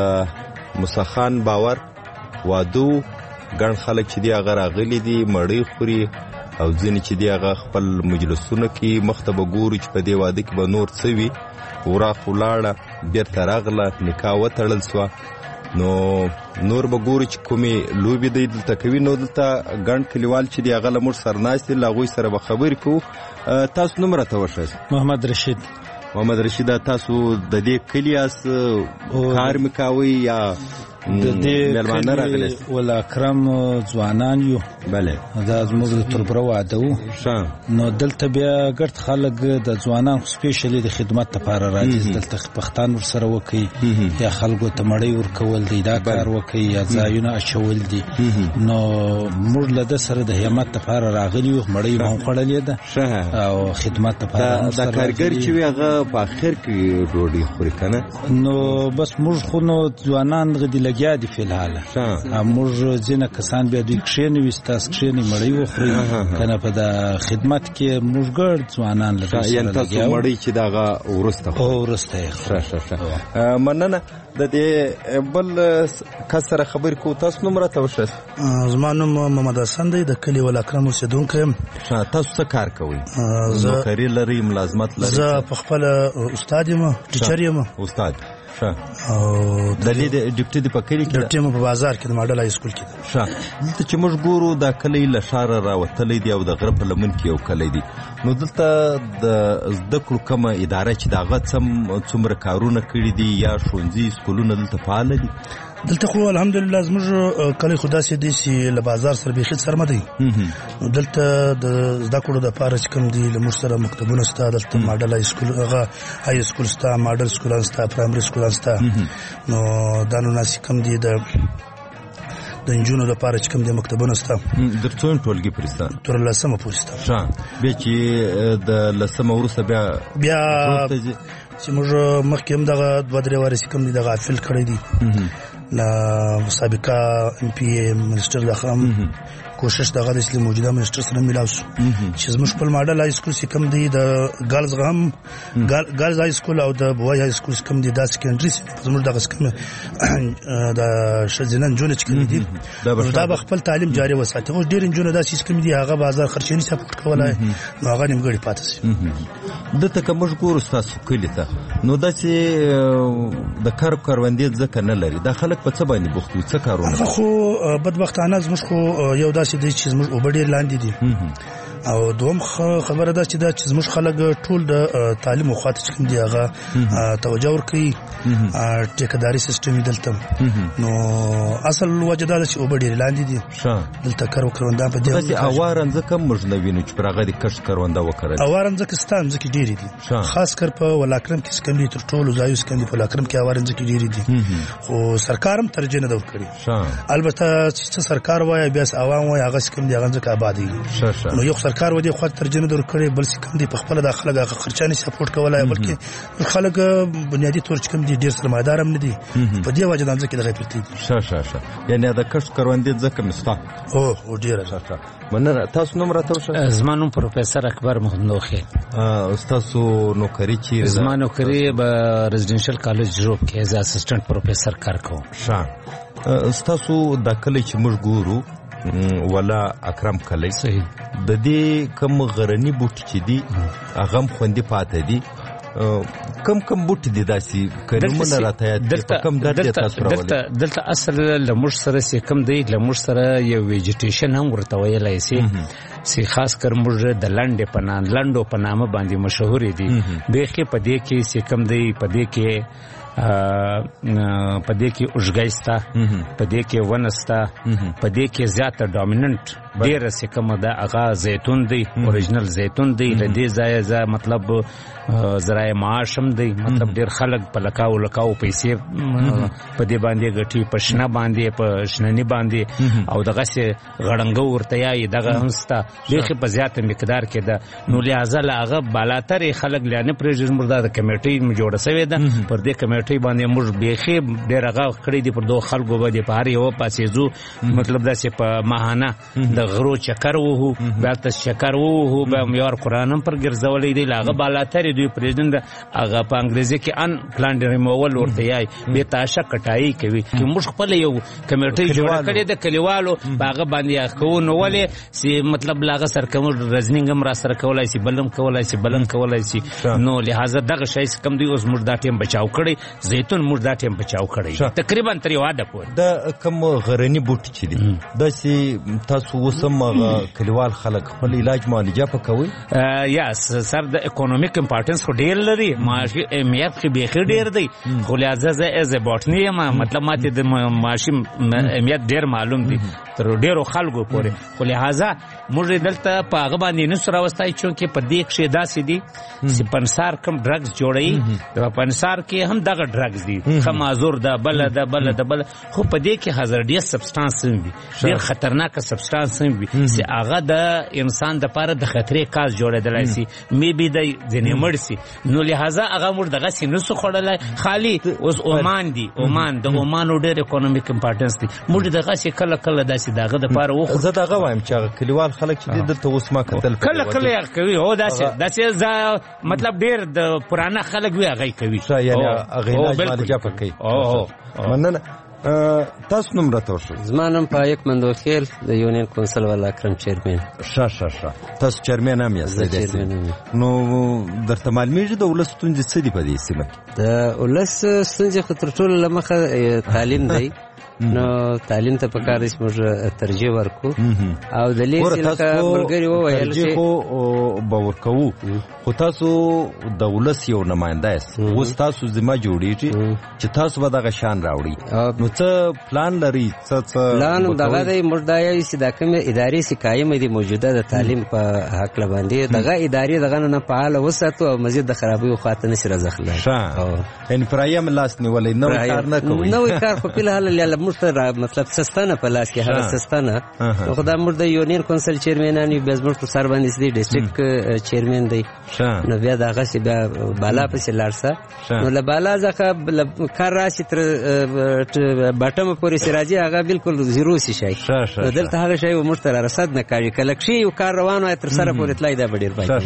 مسخان باور وادو ګڼ خلک چې دی هغه راغلي دي مړۍ خوري او ځینې چې دی هغه خپل مجلسونه کې مخته به ګوري چې په دې واده کې به نور څه وي وراخ ولاړه بېرته راغله نکاح وتړل سوه نو نور به ګوري چې کومې لوبې دی دلته کوي نو دلته ګڼ کلیوال چې دی هغه له موږ سره ناست دي له هغوی سره به خبرې کوو تاسو نوم راته وښایئ محمد رشید محمد رشید تاسو د دې کلي یاست کار مې کوئ یا د دې کلي ول اکرم ځوانان یو بله دا زموږ د تربره واده و نو دلته بیا ګرد خلک د ځوانان سپیشلی د خدمت لپاره راځي دلته پښتان ورسره وکړي یا خلکو ته مړۍ ورکول دی دا کار وکړي یا ځایونه اچول دي نو موږ له ده سره د همت لپاره راغلي یو مړۍ مو خوړلې ده او خدمت لپاره دا کارګر چې وي هغه په اخر کې ډوډۍ خوري که نه نو بس موږ خو نو ځوانان غدي لګیا دي فی الحال موږ ځینې کسان بیا دوی کښېنوي ستاسو کښېني مړۍ وخوري که نه په د خدمت کې موږ ګرد ځوانان له دوی سره یعنې تاسو مړۍ چې د هغه وروسته خورئ وروسته یې ښه ښه ښه مننه د دې بل کس سره خبرې کوو تاسو نوم راته وښایئ زما نوم محمد حسن دی د کلي ول اکرم اوسېدونکی یم تاسو څه کار کوئ نوکري لرئ ملازمت لرئ زه په خپله استاد یم ټیچر یم استاد ښه او د دې ډیپټي د پکې کې ډیپټي په بازار کې د ماډل های سکول کې ښه دلته چې موږ ګورو دا کلی له ښاره راوتلی دی او د غره په لمن کې یو کلی دی نو دلته د زده کړو کومه اداره چې د هغه څومره کارونه کړي دي یا ښوونځي سکولونه دلته فعاله دي دلته خو الحمدلله زموږ کلی خو داسې دی چې له بازار سره بیخي سرمه دی نو دلته د زده کړو دپاره چې کوم دي له موږ سره مکتبونه شته دلته ماډل های سکول هغه های سکول شته ماډل سکولان شته پرایمري سکولان شته نو دا نو ناسې کوم دي د د نجونو لپاره چې کوم دي مکتبونه شته در څومره ټولګي پورې شته تر لسمه پورې شته ښه بیا چې د لسمه وروسته بیا بیا چې موږ مخکې هم دغه دوه درې وارې چې کوم دي دغه حاصل کړی دي لا سابقه ام پی منسټر د خام کوشش دغه د اسلام موجوده منسټر سره ملاو شو چې زموږ خپل ماډل های سکول چې کوم دی د ګرلز غم ګرلز های سکول او د بوای های سکول کوم دی د سکندري زموږ دغه کوم د شزنن جون چې کوم دی دا به خپل تعلیم جاری وساتي او ډیر جون دا چې کوم دی هغه بازار خرچنی سپورټ کولای نو هغه نیمګړی پاتې شي د تک مشکور استاد کلی ته نو د چې د کار کاروندې ځکه نه لري د خلک په څه باندې بوختي څه کارونه خو بدبختانه زموږ خو یو داسې دی چې زموږ وبډیر لاندې دي او دوم خبره ده چې دا چې زموږ خلک ټول د تعلیم او خاطر کوم دی هغه توجه ورکوي ټیکداري سیستم دلته نو اصل وجه دا چې وبډیر لاندې دي دلته کارو کروندان په دې چې اوارن ځکه موږ نه وینو چې پرغه د کښ کرونده وکړي اوارن ځکه ستان ځکه ډیر دي خاص کر په ولاکرم کې سکندري تر ټولو ځایو سکندري په ولاکرم کې اوارن ځکه ډیر دي خو سرکارم ترجیح نه ورکړي البته چې سرکار وایي بیا عوام وایي هغه کوم دی هغه ځکه آبادی نو یو سرکار ودی خو ترجمه در کړي بل څه کوم دی په خپل داخله د خرچاني سپورټ کولای بلکې خلک بنیادی تور چې کوم دی ډیر سرمایدار هم نه دي په دې وجه د ځکه دغه پرتی دي شه شه شه یعنی دا کښ کروندې ځکه مستا او او ډیر شه مننه تاسو نوم راته وشه زمانو پروفیسور اکبر محمد نوخي استاد نوکری چې زمانو نوکری به ریزیدنشل کالج جوب کې از اسسټنټ پروفیسور کار کوم شه استاد د کله چې موږ ګورو ولا اکرم کلی صحیح د دې کم غرنی بوټ چې دی هغه خوندې پاتې دي کم کم بوټ دي داسې کلمونه راته یاد کم درته تاسو راولي دلته دلته اصل لمر سره سي کم دی لمر سره یو ویجیټیشن هم ورته ویلای سي سي خاص کر موږ د لنډ په نام لنډو په نامه باندې مشهور دي بهخي په دې کې سي کم دی په دې کې په دې کې اوږګایستا په دې کې ونستا په دې کې زیاته ډومیننت ډیر څه کوم دا هغه زیتون دی اوریجنل زیتون دی لدې ځای ځای مطلب زراعي معاش هم دی مطلب ډیر خلک په لکاو لکاو پیسې په دې باندې غټي پښنه باندې په شننی باندې او دغه سي غړنګ ورته یای دغه همستا دغه په زیاته مقدار کې ده نو لہذا هغه بالاتر خلک لانه پرېژن مردا د کمیټې جوړه شوې ده پر دې کمیټې باندې موږ بيخي ډیر هغه کړی دی پر دوه خلکو باندې په هر یو پاسې زو مطلب دا چې په ماهانه د غرو چکر وو بلته چکر وو به میار قرانم پر ګرځولې دی لاغه بالاتر دی پرېزیدنت هغه په انګریزي کې ان پلان ریموول ورته یای به تاشه کټای کوي چې موږ خپل یو کمیټې جوړ کړی د کلیوالو باغه باندې خو نو ولې سي مطلب لاغه سرکم رزنینګ هم را سره کولای سي بلم کولای سي بلم کولای سي نو لہذا دغه شای کم دی اوس موږ دا ټیم بچاو کړی زیتون موږ دا ټیم بچاو کړی تقریبا تر یو اده پور د کوم غرنی بوټ چې دی د سي تاسو وسم کلیوال خلک خپل علاج معالجه پکوي یا سر د اکونومیک امپورټنس خو ډیر لري معاشي اهمیت خو به ډیر دی خو لہذا از بوټنی ما مطلب ماته د معاشي اهمیت ډیر معلوم دی تر ډیرو خلکو پورې خو لہذا موږ دلته په هغه باندې نو سره واستای چې په دې کې داسې دي چې پنسار کم ډرګز جوړي د پنسار کې هم دغه ډرګز دي خمازور ده بل ده بل ده بل خو په دې کې هزارډیس سبسټانس هم دي ډیر خطرناک سبسټانس هم وي چې هغه د انسان د پاره د خطرې کاز جوړېدلای شي می بي د ځنې مرسي نو لہذا هغه موږ دغه سینو څخه خړلای خالی اوس عمان دي عمان د عمان ډېر اکونومیک امپورټنس دي موږ دغه سي کله کله داسې دغه د پاره وخو زه دغه وایم چې کلیوال خلک چې دلته اوس ما کتل کله کله کوي هو داسې داسې مطلب ډېر د پرانا خلک وی هغه کوي یعنی هغه علاج پکې او مننه تاسو نوم راته ورشئ زما نوم پایک مندوخیل د یونین کونسل ولا اکرم چیرمن شه شه شه تاسو چیرمن هم یاست نو درته معلومیږي د ولس ستونزې څه دي په دې سیمه کې د ولس ستونزې خو تر ټولو له مخه تعلیم دی نو تعلیم ته پکار دي موږ ترجیح ورکو او د لیسې لکه بلګری وویل چې خو باور کوو خو تاسو د ولس یو نماینده یاست اوس تاسو ذمہ جوړیږي چې تاسو به دغه شان راوړي نو څه پلان لري څه څه پلان دغه دی موږ دا یو چې دا کوم ادارې چې قائم دي موجوده د تعلیم په حق باندې دغه ادارې دغه نه فعال وساتو او مزید د خرابې خاطر نشي راځخله ان پرایم لاس نیولې نو کار نه کوي نو کار په کله حل موږ ته مطلب سستانه په لاس کې هغه سستانه خو دا موږ د یونین کونسل چیرمنان یو بیا موږ پر سر باندې دی ډیسټریکټ چیرمن دی نو بیا دغه سی بیا بالا پسې لاړسه نو له بالا ځکه کار راشي تر باټم پورې سراجي هغه بالکل زیرو شي شي دلته هغه شی موږ ته رسد نه کوي کله چې یو کار روان وي تر سره پورې تلای دا ډیر پای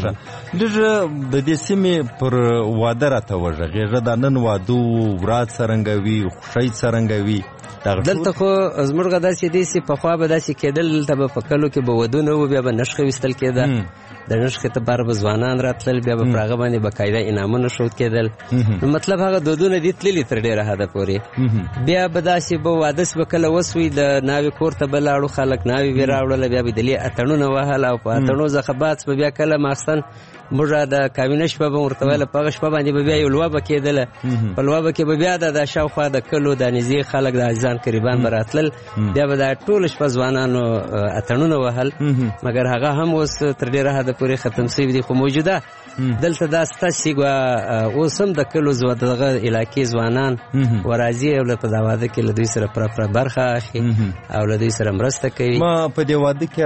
ډېر د دې سیمې پر واده راته وژغېږه د نن وادو ورات څرنګه وي خوشی څرنګه وي دلته خو زموږ داسې دي چې پخوا به داسې کېدل دلته به په کلو کې به ودونه وو بیا به نښخې ویستل کېده د نښخې لپاره به ځوانان راتلل بیا به پر هغه باندې باقاعده انعامونه ښود کېدل نو مطلب هغه دودونه دي تللي تر ډېره حده پورې بیا به داسې به واده به کله وسوي د ناوې کور ته به لاړو خلک ناوې به راوړله بیا به دلې اتڼونه وهل او په اتڼو څخه بعد به بیا کله ماخستن موږ د کابینه شپه به ورته ویله په هغه شپه باندې به بیا یو لوبه کېدله په لوبه کې به بیا د شاوخوا د کلو د نږدې خلک د عزیزان قریبان به راتلل بیا به دا ټوله شپه ځوانانو اتڼونه وهل مګر هغه هم اوس تر ډېره حده پورې ختم شوي دي خو موجوده دلته دا ستاسې اوس هم د کلو دغه علاقې ځوانان وراځي او په دا واده کې له دوی سره پوره پوره برخه اخلي او له دوی سره مرسته کوي ما په دې واده کې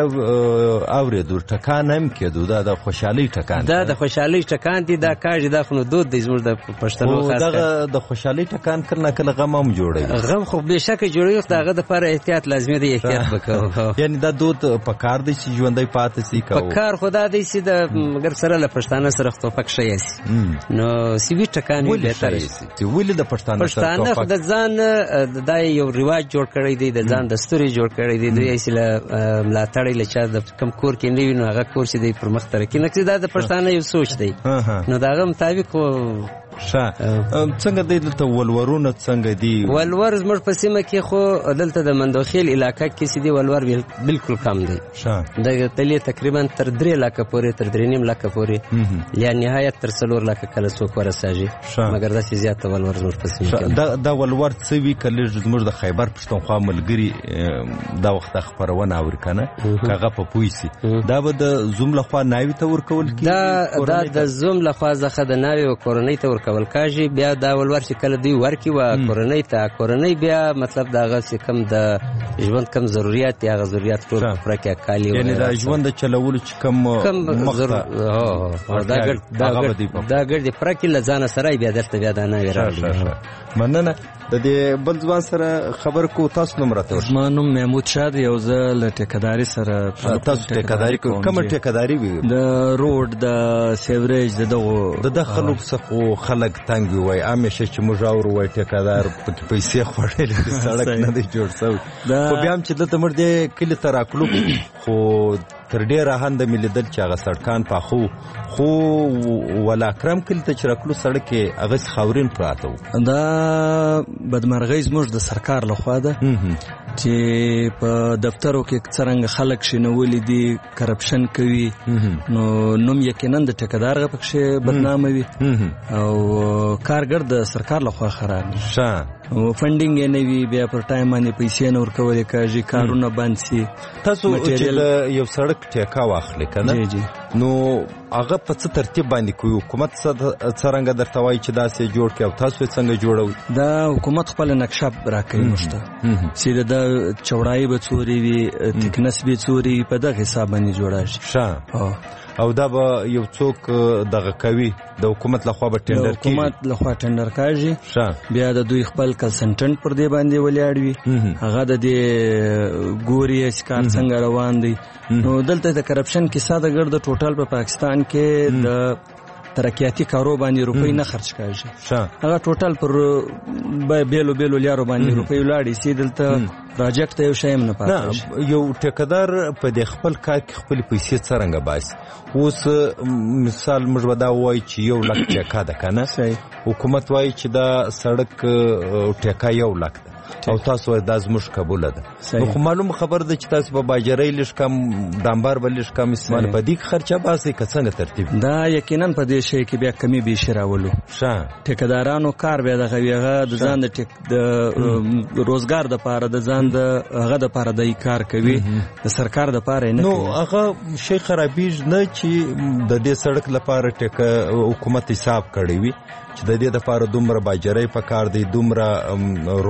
اورېدو ټکان هم کېدو دا د خوشحالۍ ټکان دا د خوشحالۍ ټکان دي دا کاږي دا خو نو دود دی زموږ د پښتنو خاص دغه د خوشحالۍ ټکان کله نه کله غم هم جوړوي غم خو بېشکه جوړوي خو د هغه دپاره احتیاط لازمي دی احتیاط به کوو یعنې دا دود په کار دی چې ژوندی پاتې سي په کار خو دا دی چې د مګر سره له پښتانه سره خو توپک ښه سي نو سوي ټکان یې بهتره سي ولې د پښتانه سره پښتانه خو د ځان دا یو رواج جوړ کړی دی د ځان دستوري جوړ کړی دی دوی یې له ملاتړی له چا د کم کور کې نه وي نو هغه کور چې دی پر مخ ترقي نه کړي دا د پښتانه یو سوچ دی نو د هغه مطابق خو ښه څنګه دی دلته ولورونه څنګه دي ولور زموږ په سیمه کې خو دلته د مندوخیل علاقه کې چې دی ولور بالکل کم دی د تلې تقریبا تر درې لکه پورې تر درې نیم لکه پورې یا نهایت تر څلور لکه کله څوک ورسېږي مګر داسې زیاته ولور زموږ په سیمه کې دا ولور څه وي کله زموږ د خیبر پښتونخوا ملګري دا وخت خبرونه اوري که نه هغه په پوه سي دا به د زوم لخوا ناوې ته ورکول کېږي دا د زوم لخوا څخه د ناوې او کورنۍ ته ورکول کېږي بیا دا ولور چې کله دوی ورکړي وه کورنۍ ته کورنۍ بیا مطلب د هغه چې کوم د ژوند کم ضروريات دي هغه ضروريات ټول پوره کړي کالي یعنې د ژوند د چلولو چې کم دا ګردې پوره کړي له ځانه سره بیا دلته بیا دا ناوې راوړي مننه د دې بل ځوان سره خبر کو تاسو نوم راته وښیئ زما نوم محمود شاه دی او زه له ټیکهداري سره تاسو ټیکهداري کوئ کومه ټیکهداري وي د روډ د سیوریج د دغو د دغه خلکو څخه خلک تنګ وي همیشه چې موږ اورو وایي ټیکهدار پکې پیسې خوړلې سړک نه دی جوړ شوی خو بیا هم چې دلته موږ دې کلي ته راکلو خو تر ډېره هنده مې لیدل چې هغه سړکان پاخه خو ولاکرم کلي ته چې راکلو سړک یې هغسې خاورین پراته وو دا بدمرغۍ زموږ د سرکار لخوا ده چې په دفترو کې څرنګه خلک شنولي دي کرپشن کوي نو نوم یقینا د ټیکهدار پکښې بدنامه وي او کارګر د سرکار لخوا خراب وي فنډینګ یې نه وي بیا پر ټایم باندې پیسې نه ورکولې کېږي کارونه بند سي تاسو چې د یو سړک ټیکه واخلې که نه نو هغه په څه ترتیب باندې کوي حکومت څرنګه درته وایي چې داسې جوړ کړي او تاسو یې څنګه جوړوئ دا حکومت خپله نقشه راکوي موږ ته چې د چوړایي به څورې وي تکنس به څورې وي په دغه حساب باندې جوړه شي او دا به یو څوک دغه کوي د حکومت لخوا به ټینډر کېږي حکومت لخوا ټینډر کېږي بیا د دوی خپل کنسلټنټ پر دې باندې ولاړ وي هغه د دې ګوري چې کار څنګه روان دی نو دلته د کرپشن کیسه د ګرد ټوټل په پاکستان کې د ترقیاتي کارو باندې روپۍ نه خرچ کېږي هغه ټوټل پر بیلو بیلو لیارو باندې روپۍ ولاړې سي دلته پروجیکټ ته یو شی هم نه پاتې یو ټیکهدار په دې خپل کار کې خپل پیسې څرنګه باسي اوس مثال موږ به دا وایو چې یو لک ټیکه ده که نه حکومت وایي چې دا سړک ټیکه یو لک ده او تاسو وایي دا زموږ قبوله ده نو خو معلوم خبر ده چې تاسو به باجرۍ لږ کم ډامبر به لږ کم استعمال په دې کې خرچه باسئ که څنګه ترتیب دا یقینا په دې شی کې بیا کمی بیشي راولو ټیکهدارانو کار بیا دغه هغه د ځان د روزګار دپاره د ځان د هغه دپاره دی کار کوي د سرکار دپاره نه نو هغه شی خرابېږي نه چې د دې سړک لپاره ټیکه حکومت حساب کړی وي چې د دې دپاره دومره باجرۍ پکار دی دومره روړه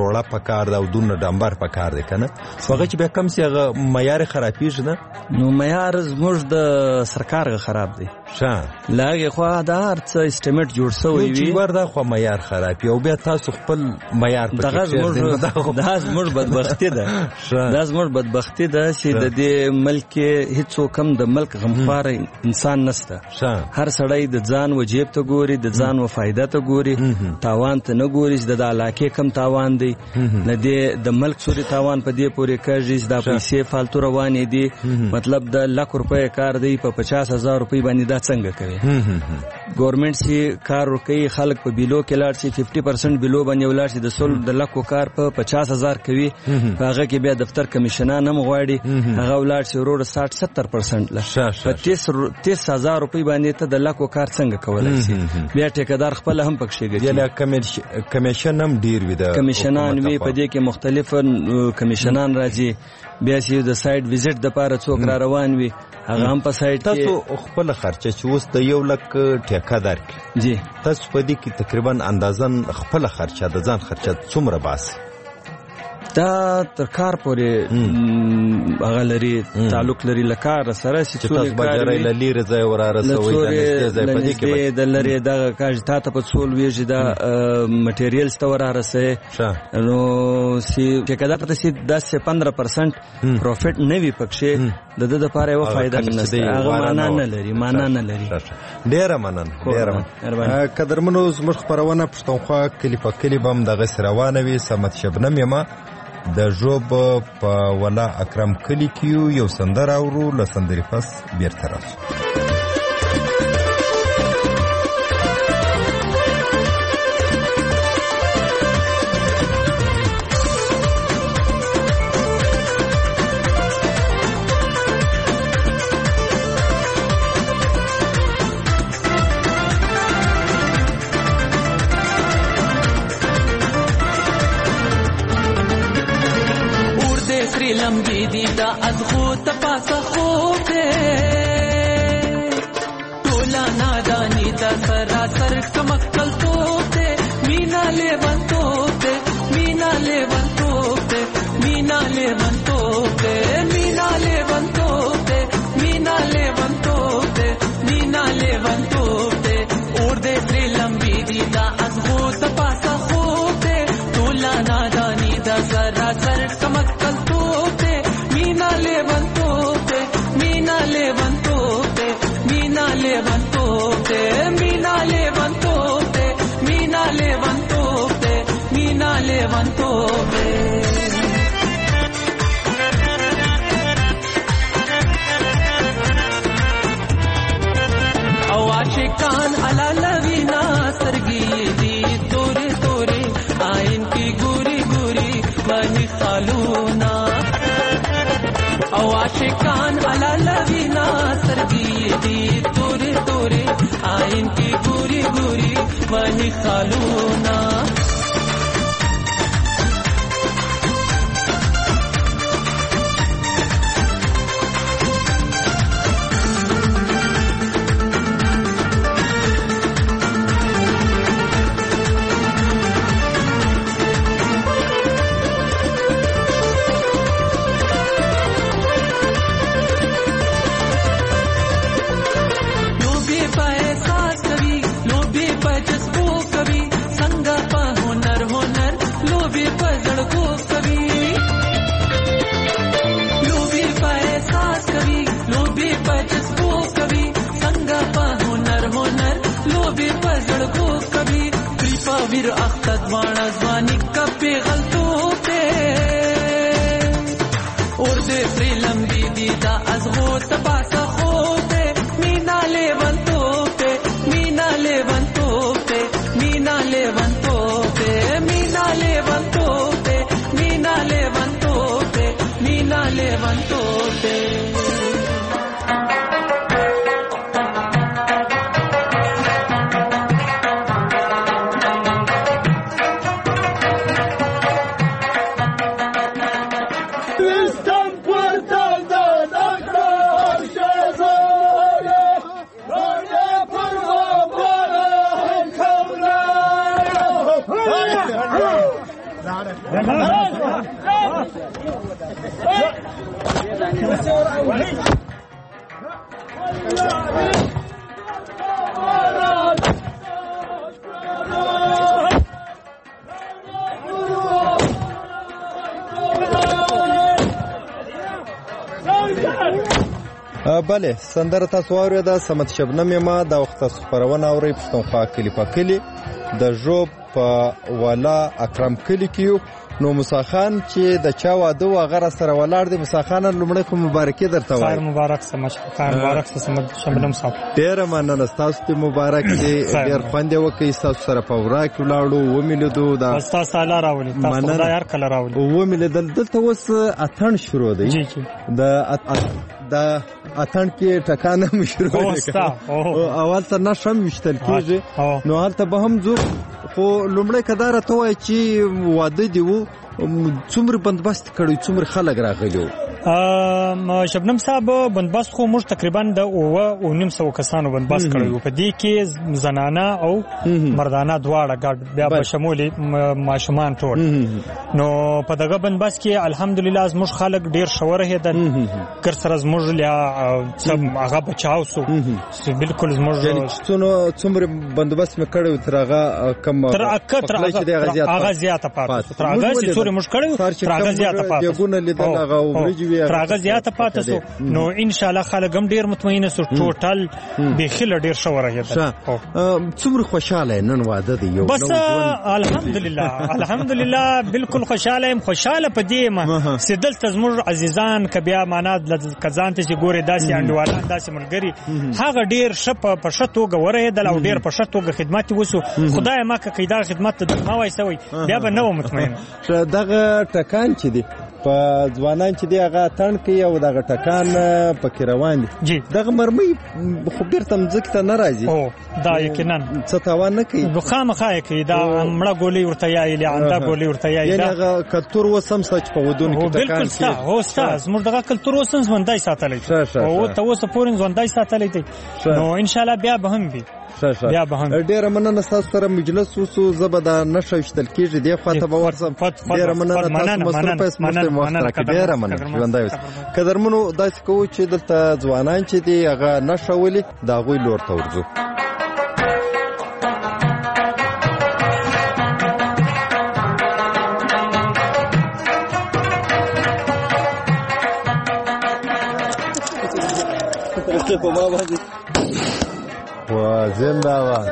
پکار ده او دونه ډمبر پکار دی کنه هغه چې به کم سي هغه معیار خرابېږي نه نو معیار زموږ د سرکار خراب دی شه لاګه خو دا هر څه اسټیمیټ جوړ شوی وي چې وردا خو معیار خراب او بیا تاسو خپل معیار په کې دا زموږ بدبختی ده دا زموږ بدبختی ده چې د دې ملک هیڅ کم د ملک غمخوار انسان نشته هر سړی د ځان و جیب ته ګوري د ځان و فائدہ ته ګوري تاوان ته نه ګوري چې د علاقې کم تاوان دی نه دی د ملک سوري تاوان په دې پورې کېږي چې دا پیسې فالتو روانې دي مطلب د لک روپۍ کار دی په پچاس هزار روپۍ باندې دا څنګه کوي ګورنمنت سي کار ورکوي خلک په بیلو کې لاړ شي پنځه پرسنټ بیلو باندې ولاړ شي د سل د لکو کار په پچاس هزار کوي هغه کې بیا دفتر کمیشنان هم غواړي هغه ولاړ شي ورور ساठ ستر پرسنټ لا په تیس هزار روپۍ باندې ته د لکو کار څنګه کولای شي بیا ټیکدار خپل هم پکښې ګټي یعنی کمیشن هم ډیر وي د کمیشنان وی په دې کې مختلف کمیشنان راځي بیا چې د سایت وزټ د پاره څوک را روان وي هغه هم په سایت کې تاسو خپل خرچه چې اوس د یو لک ټیکا درکړي جی تاسو په دې کې تقریبا اندازن خپل خرچه د ځان خرچه څومره باسي دا تر کار پورې هغه لري تعلق لري لکار سره چې څو کار لري رضای وراره سوي د نږدې ځای په دې کې د لري د کاج تا ته په څول ویږي دا مټیریلز ته وراره سي نو سي ټیکدار ته سي دس پندرہ پرسنٹ پروفټ نه وي پکښې د د لپاره یو فائدہ نشته هغه معنا نه لري معنا نه لري ډیره مننه ډیره مننه قدرمنو زموږ خبرونه پښتونخوا کلی په کلی بم د غس روانه وي سمت شبنم یما د ژوب په ولا اکرم کلی کیو یو سندره اورو لسندري پس بیرته راځو لمبی دی دا از خود پاسا خوب دے ٹولا نادانی دا سراسر کمکل توپ دے مینا لے ون توپ دے مینا لے ون توپ دے مینا لے ون توپ دے مینا لے ون توپ دے مینا لے ون توپ دے مینا لے ون توپ دے اور دے سری لمبی دی دا از خود پاسا خوب دے ٹولا نادانی دا سراسر کمکل Mina levantote, Mina levantote, Mina levantote, Mina levantote, Mina levantote, Mina levantote. आशिकान अला लवीना सरगी दी तोरे तोरे आइन की गुरी गुरी वही खालूना आशिकान अला लवीना सरगी दी तोरे तोरे आइन की गुरी गुरी वही खालूना वीर अख्तर वाणा जवानी कपे गलतों पे और दे फ्रीलम दीदी दा अज़गो तबासा खोते मीना ले वंतों पे मीना ले वंतों पे मीना ले वंतों पे मीना ले वंतों पे मीना ले वंतों पे मीना ले वंतों पे Come on. بله سندره تاسو واورېده سمت شبنم یما دا وخت تاسو خپرونه اورئ پښتونخوا کلي په کلي د ژوب په والا اکرم کلي کې یو نو موسی خان چې د چا واده و هغه سره ولاړ دی. موسی خان لومړی خو مبارکي درته وایم. خیر مبارک سمت خیر مبارک سمت شبنم صاحب ډېره مننه ستاسو ته مبارک دی. ډېر خوند یې وکړ ستاسو سره په ورا کې ولاړو ومې لیدو دا ستاسو ساله راولي تاسو خدای هر کله راولي ومې لیدل. دلته اوس اتڼ شروع دی د د اتڼ کې ټکانه هم شروع دی. اول ته نښه هم ویشتل کېږي نو هلته به هم ځو خو لومړی که دا راته ووایه چې واده دې و څومره بندوبست کړی څومره خلک راغلي وو؟ شبنم صاحب بندوبست خو موږ تقریبا د اوه او نیم سوه کسانو بندوبست کړی وو. په دې کې زنانه او مردانه دواړه ګډ بیا په شمول ماشومان ټول. نو په دغه بندوبست کې الحمدلله زموږ خلک ډېر ښه ورهېدل. ګر سره زموږ هغه بچاو سو بلکل زموږ څومره بندوبست مې کړی و تر هغه کم هغه زیاته پاتې تر هغه چې څومره موږ کړی و تر هغه زیاته پاتې راغه زیاته پاتې سو. نو ان شاء الله خلک هم ډیر مطمئن سو. ټوټل بخیل ډیر شو راغی. څومره خوشاله نن واده دی یو بس الحمدلله الحمدلله بالکل خوشاله يم. خوشاله پدې ما سدل تزمر عزیزان کبیا معنا کزان ته چې ګوره داسې انډوالان داسې ملګری هغه ډیر شپ په شتو غوره دل او ډیر په شتو خدمت وسو. خدای ما که کیدا خدمت ته ما وای سوی بیا به نو مطمئن. دغه ټکان چې دی په ځوانان چې دی هغه تڼ کوي او دغه ټکان پکې روان دي دغه مرمۍ خو بیرته مځکې ته نه راځي. او دا یقینا څه تاوان نه کوي خامخا یې کوي. دا مړه ګولۍ ورته یایي لعنده ګولۍ ورته یایي. یعنې هغه کلتور اوس هم ستا چې په ودونو کې ټکان بالکل ستا هو ستا زموږ دغه کلتور اوس هم ژوندی ساتلی او ته اوسه پورې ژوندی ساتلی دی. نو انشاءالله بیا به هم وي بیا به هم. ډېره مننه ستاسو سره مجلس وسو. زه به دا نښه ویشتل کېږي دې خواته به ورځم. ډېره مننه تاسو مصروفه یاست موږ ته وخت راکړئ. ډېره مننه ژوندی اوسئ. قدرمنو داسې کوو چې دلته ځوانان چې دي هغه نښه ولي د هغوی لور ته ورځو. و زنده باد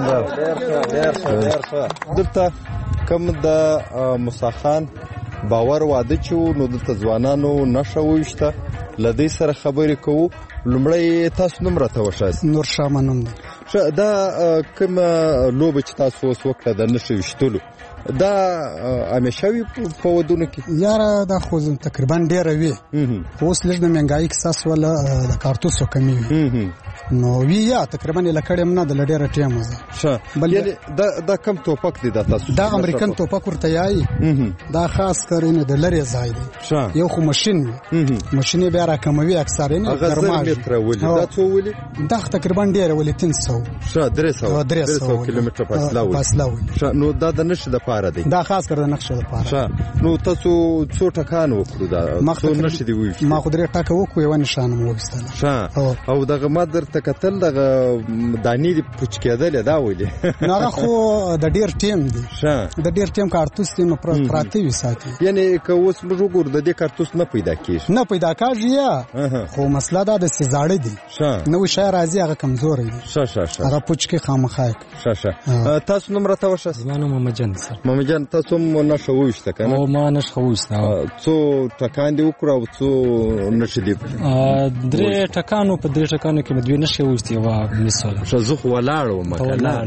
دلته کوم د موسی خان باور واده چې نو دلته ځوانانو نښه وویشته له دوی سره خبرې کوو. لومړی تاسو نوم راته وښایاست. نورشاه منم دی. دا کومه لوبه چې تاسو اوس وکړه د نښه ویشتلو دا همیشه وي په ودونو کې؟ یاره دا خو تقریبا ډېره وي خو اوس لږ د مهنګایي کیسه سوله د کارتوسو کمې وي نو وی یا تقریبا یې لکړې نه د لډېره ټیم وزه. یعنې دا دا کم توپک دی دا تاسو؟ دا امریکن توپک ورته یایي. دا خاص کر نه د لرې ځای دی. یو خو ماشین وي ماشین بیا راکموي اکثر نه ګرماج. دا څو ولي؟ دا تقریبا ډېره ولي تین سوه درې سوه درې سوه کیلومتره فاصله ولي. نو دا د نښې دپاره دی؟ دا خاص کر د نقشه دپاره. نو تاسو څو ټکان وکړو دا څو نښې دې وویشتې؟ ما خو درې ټکه وکړو یوه نښانه مو وویستله. او دغه ما درته کتل دغه دانې دې پوچ کېدلې دا ولې؟ نو هغه خو د ډېر ټیم دی د ډېر ټیم کارتوس دی نو پراته وي ساتي. یعنې که اوس موږ وګورو د دې کارتوس نه پیدا کېږي نه پیدا کېږي یا خو مسله دا د چې زاړه دي نوی شی راځي هغه کمزوری دی. هغه پوچ کې خامخا ښه. تاسو نوم راته وښایاست؟ زما نوم محمد جان سر. محمد جان تاسو هم نښه وویشته که نه؟ او ما نښه وویسته. څو ټکان دې وکړو او څو نښې دې؟ درې ټکانو په درې ټکانو کې مې دوې نښې وویستې یوه مس وله. ښه زه خو ولاړ وم که نه؟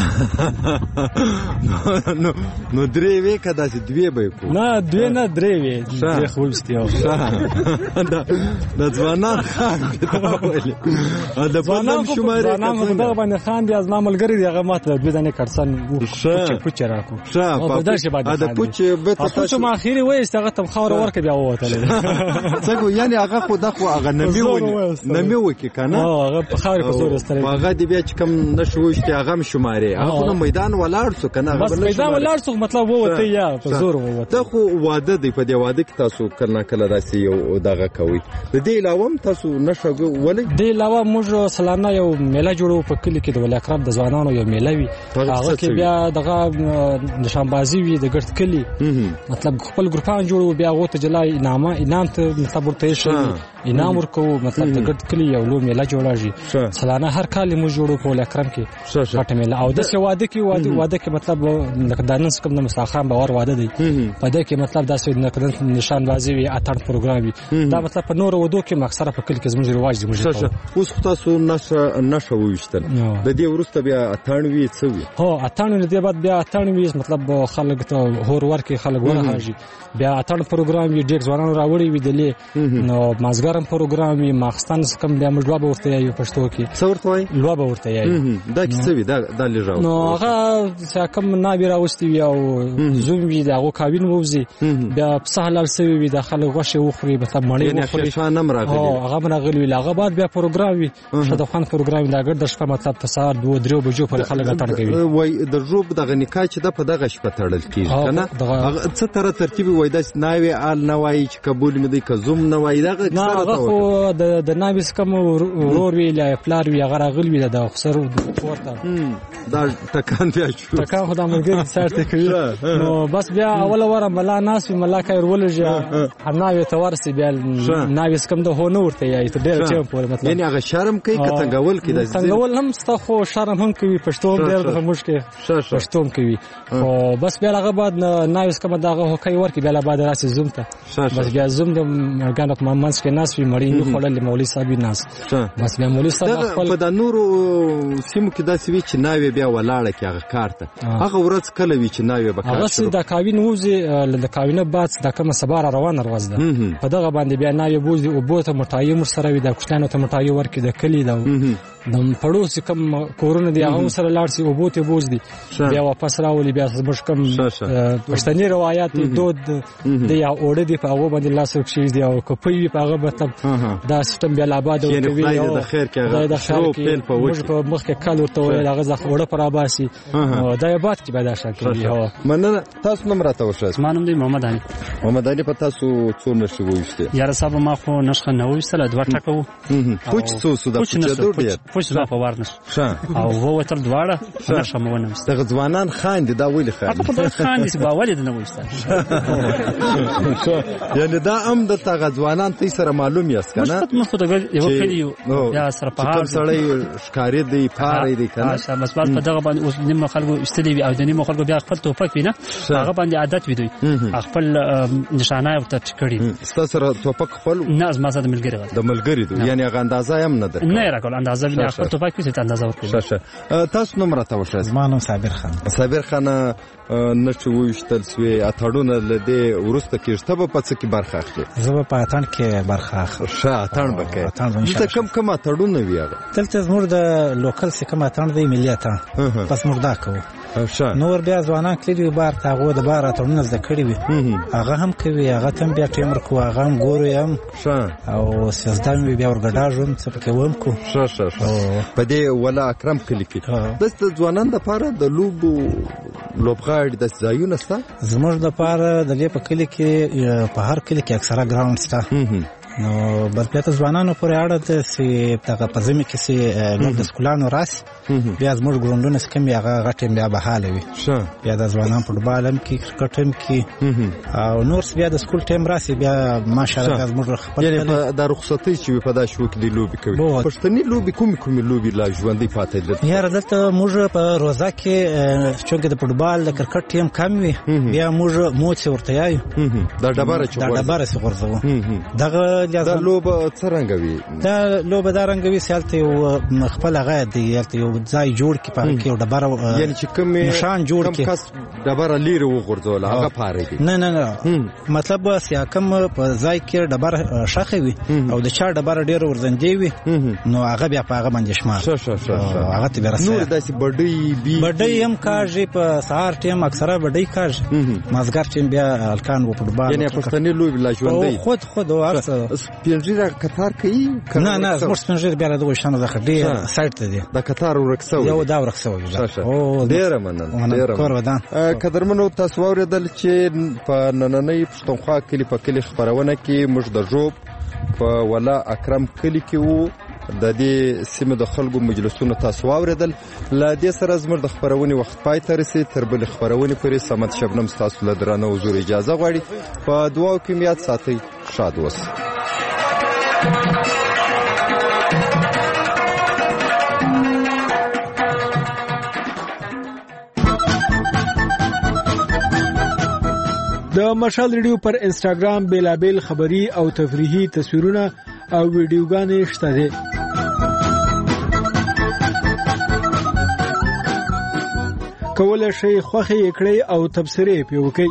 نو درې وې که داسې دوې به یې کړو؟ نه دوې نه درې وې درې خو وویستې یوه. د ځوانان خان ولې د پندم شمارې ځوانان خو په دغه باندې خان دي. زما ملګري دي هغه ما ته دوې دانې کړسن پوچې راکړو. ښه په داسې باندې د پوچ به تاسو ما اخیری وایست هغه تم خاور ورکه بیا وته څنګه یعنی هغه خو د خو هغه نمی و نمی و کې کنه هغه په خاور په زور استره هغه دی بیا چې کم نشوشته هغه م شماري هغه میدان ولاړ سو کنه بس میدان ولاړ سو مطلب وته یا په زور وته ته خو واده دی په دی واده کې تاسو کله کله داسې یو دغه کوي د دې علاوه تاسو نشو ولې د علاوه موږ سلانه یو میله جوړو په کلی کې د ولې اقرب د ځوانانو یو میله وی هغه کې بیا دغه نشانبازي وی د ګرد کلی مطلب خپل ګروپان جوړو بیا غوته جلای انعام انعام ته مطلب ورته شي انعام ورکو مطلب د ګرد کلی یو لو میله جوړاږي سلانه هر کال موږ جوړو په ولې اقرب کې پټه میله او د سواده کې واده واده کې مطلب د دانس کوم د مستخام باور واده دی په دې کې مطلب داسې نقدن نشانبازي وی اتر پروګرام وی دا مطلب په نور ودو کې مکسره په کلی کې زموږ رواج دی موږ اوس تاسو نشه نشه وشتل د دې ورسته بیا اتانوي څه وی هو اتانوي دې بعد بیا اتانوي مطلب خلک ته هور ورکه خلک ورهاږي بیا اتان پروګرام وی ډیک ځوانانو راوړي وی دلې نو مازګرم پروګرام وی ماخستان کم بیا مجوا به ورته یو پښتو کې څه ورته وای لوا به ورته یی دا څه وی دا د لږه نو هغه کم نابی راوستي وی او زوم وی دا غو کابین موزي بیا سهلال سوي وی د خلک غوښه وخوري مطلب مړی وخوري شانم راغلی هغه راغلی وی هغه بعد بیا پروګرام وی شته خان پروګرام دا ګر د شپه مطلب تسار دوه درو بجو پر خلک اتړ کوي وای د جوب دغه نکاح چې د په دغه شپه تړل کیږي کنه هغه څه تر ترتیب وای د ناوی آل نوای چې قبول مې دی که زوم نوای دغه څه خو د د ناوی سکم ورور وی لا پلار وی هغه راغلی وی د خسر ورته دا ټکان بیا شو ټکان خدای مرګ سارته کوي نو بس بیا اول وره ملا ناس ملا کای ورولږه ناوی ته ورسي بیا ناوی سکم د هو نو ورته یی ته ډیر ټیم پورې مطلب یعنی هغه شرم کوي کتنګول کې د څنګهول هم ستا خو شرم هم کوي پښتو ډیر د مشکل پښتو کوي او بس بیا هغه بعد ناوی سکم دغه هو کوي ورکی بیا بعد راسي زوم ته بس بیا زوم د مرګانو په منځ کې ناس وی مړی نو خړل مولوی صاحب ناس بس بیا مولوی صاحب خپل د نورو سیمو کې داسې وی چې ناوی بیا ولاړه کې هغه کارته هغه ورځ کله وی چې ناوی به کار شروع هغه د کاوین وزي د کاوینه بعد د کوم سبا روانه ورځ ده په دغه باندې بیا ناوی بوز دی او بوته مټای مر سره وی د کوشلانو ته مټای ورکې د کلی دا د پړوس کم کورونه دی هغه سره لاړ سي او بوته بوز دی بیا واپس راولي بیا زموږ کم پښتني روایت دود دی یا اوړه دی په هغه باندې لاس وکشي دی او کوپی په هغه مطلب دا سیستم بیا آباد او کوي او د خیر کې هغه شروع پیل په وښه په مخ کې کال ورته ویل هغه ځخ وړه پر اباسي دا آباد کې به دا شکل دی هو مننه تاسو نوم راته وښه مانم دی محمد علي محمد علي په تاسو څو نشو وښته یاره صاحب ما خو نشخه نه وښتل دوه ټکو پوچ څو سودا پوچ پوچ را په ورنس او هو تر دواړه نشه مونږ دغه ځوانان خان دي دا ویل خان هغه په خان دي با ولید نه وښتل یعنی دا هم د تاغ ځوانان تی سره معلوم یاست کنه مخ خو دغه یو کلیو یا سره په هغه سړی ښکاری دی پاره دی کنه بس بس په دغه باندې اوس نیمه خلکو استدی او د نیمه خلکو بیا خپل توپک وینه هغه باندې عادت وي دوی خپل نشانه ورته ټکړي ستاسو سره توپک خپل نه از ما زده ملګری د ملګری دی یعنی هغه اندازه هم نه ده نه راکول اندازه نه خپل توپک په اندازه ورکړي تاسو نوم راته وښه زمانو صابر خان صابر خان نشو وشتل سوی اتړونه لدی ورسته کېشته په پڅ کې برخه اخلي زه په اتان کې برخه اخلم ښه اتان بکې ته کم کم اتړونه ویاغه دلته زموږ د لوکل سکه اتان دی ملي اتان پس مردا کوو نور بیا ځوانان کلی بار تاغو د بار اتړونه زده کړی وي هغه هم کوي هغه تم بیا ټیمر کو هغه هم ګورو هم او سیاسدان بیا ورګډاژم څه پکې وم کو ښه ښه په دې ولا اکرم کلی کې د ځوانان د پاره د لوبو لوبغاړي د ځایونه ستا زموږ د پاره د دې په کلی کې په هر کلی کې اکثره ګراوند ستا نو بلکې ځوانانو پورې اړه ده چې دغه په زمي کې چې د سکولانو راس بیا زموږ ګروندونه سکم هغه غټم بیا بحاله وي بیا د ځوانان فوټبال هم کې کرکټ هم کې او نور بیا د سکول ټیم راسي بیا ماشاءالله زموږ خپل یعنی د رخصتي چې په دا شو کې د لوبي کوي پښتني لوبي کوم کوم لوبي لا ژوندۍ پاتې دي یاره دلته موږ په روزه کې چې د فوټبال د کرکټ ټیم کم وي بیا موږ موڅ ورته یایو دا ډبره چې دا ډبره څه ورځو دغه دا لوبه څرنګه وي دا لوبه دا رنګ وي سالته یو خپل غا دی یو ځای جوړ کی په کې یو ډبره یعنی چې کوم نشان جوړ کی کم کس ډبره لیر وغورځول هغه پاره دي نه نه نه مطلب سیا کم په ځای کې ډبره شخه وي او د چا ډبره ډیر ورزندې وي نو هغه بیا په هغه باندې شمار شه شه شه هغه ته ورسره نور داسې بډای بي بډای هم کاږي په سهار ټیم اکثره بډای کاږي مازګر ټیم بیا الکان و فوټبال یعنی پښتني لوی بلا ژوندۍ خود خود ورسره سپینجیره قطار کوي نه نه زموږ سپینجیر بیا دغه شانه د خډې سایت ته دی د قطار ورکسو یو دا ورکسو او ډیر مننه ډیر کور ودان قدرمنو تاسو اوریدل چې په نننۍ پښتونخوا کلی په کلی خبرونه کې موږ د جوب په ولا اکرم کلی کې وو د دې سیمه د خلکو مجلسونو تاسو اوریدل ل دې سره زموږ د خبرونې وخت پای ته رسید تر بل خبرونې پورې سمت شبنم تاسو له درنو حضور اجازه غواړي په دعا کې میات ساتي شاد اوسئ د مشال ریډیو پر انسټاګرام بیلابیل خبری او تفریحي تصویرونه او ویډیوګانې شته دي. کولای شئ خوښه کړئ او تبصرې پې وکړئ.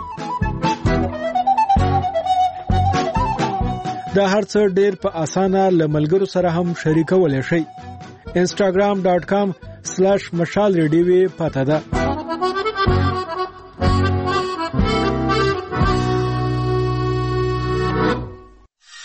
دا هر څه ډېر په اسانه له ملګرو سره هم شریکولی شئ. انسټاګرام ډاټ کام سلاش مشال ریډیو پته ده.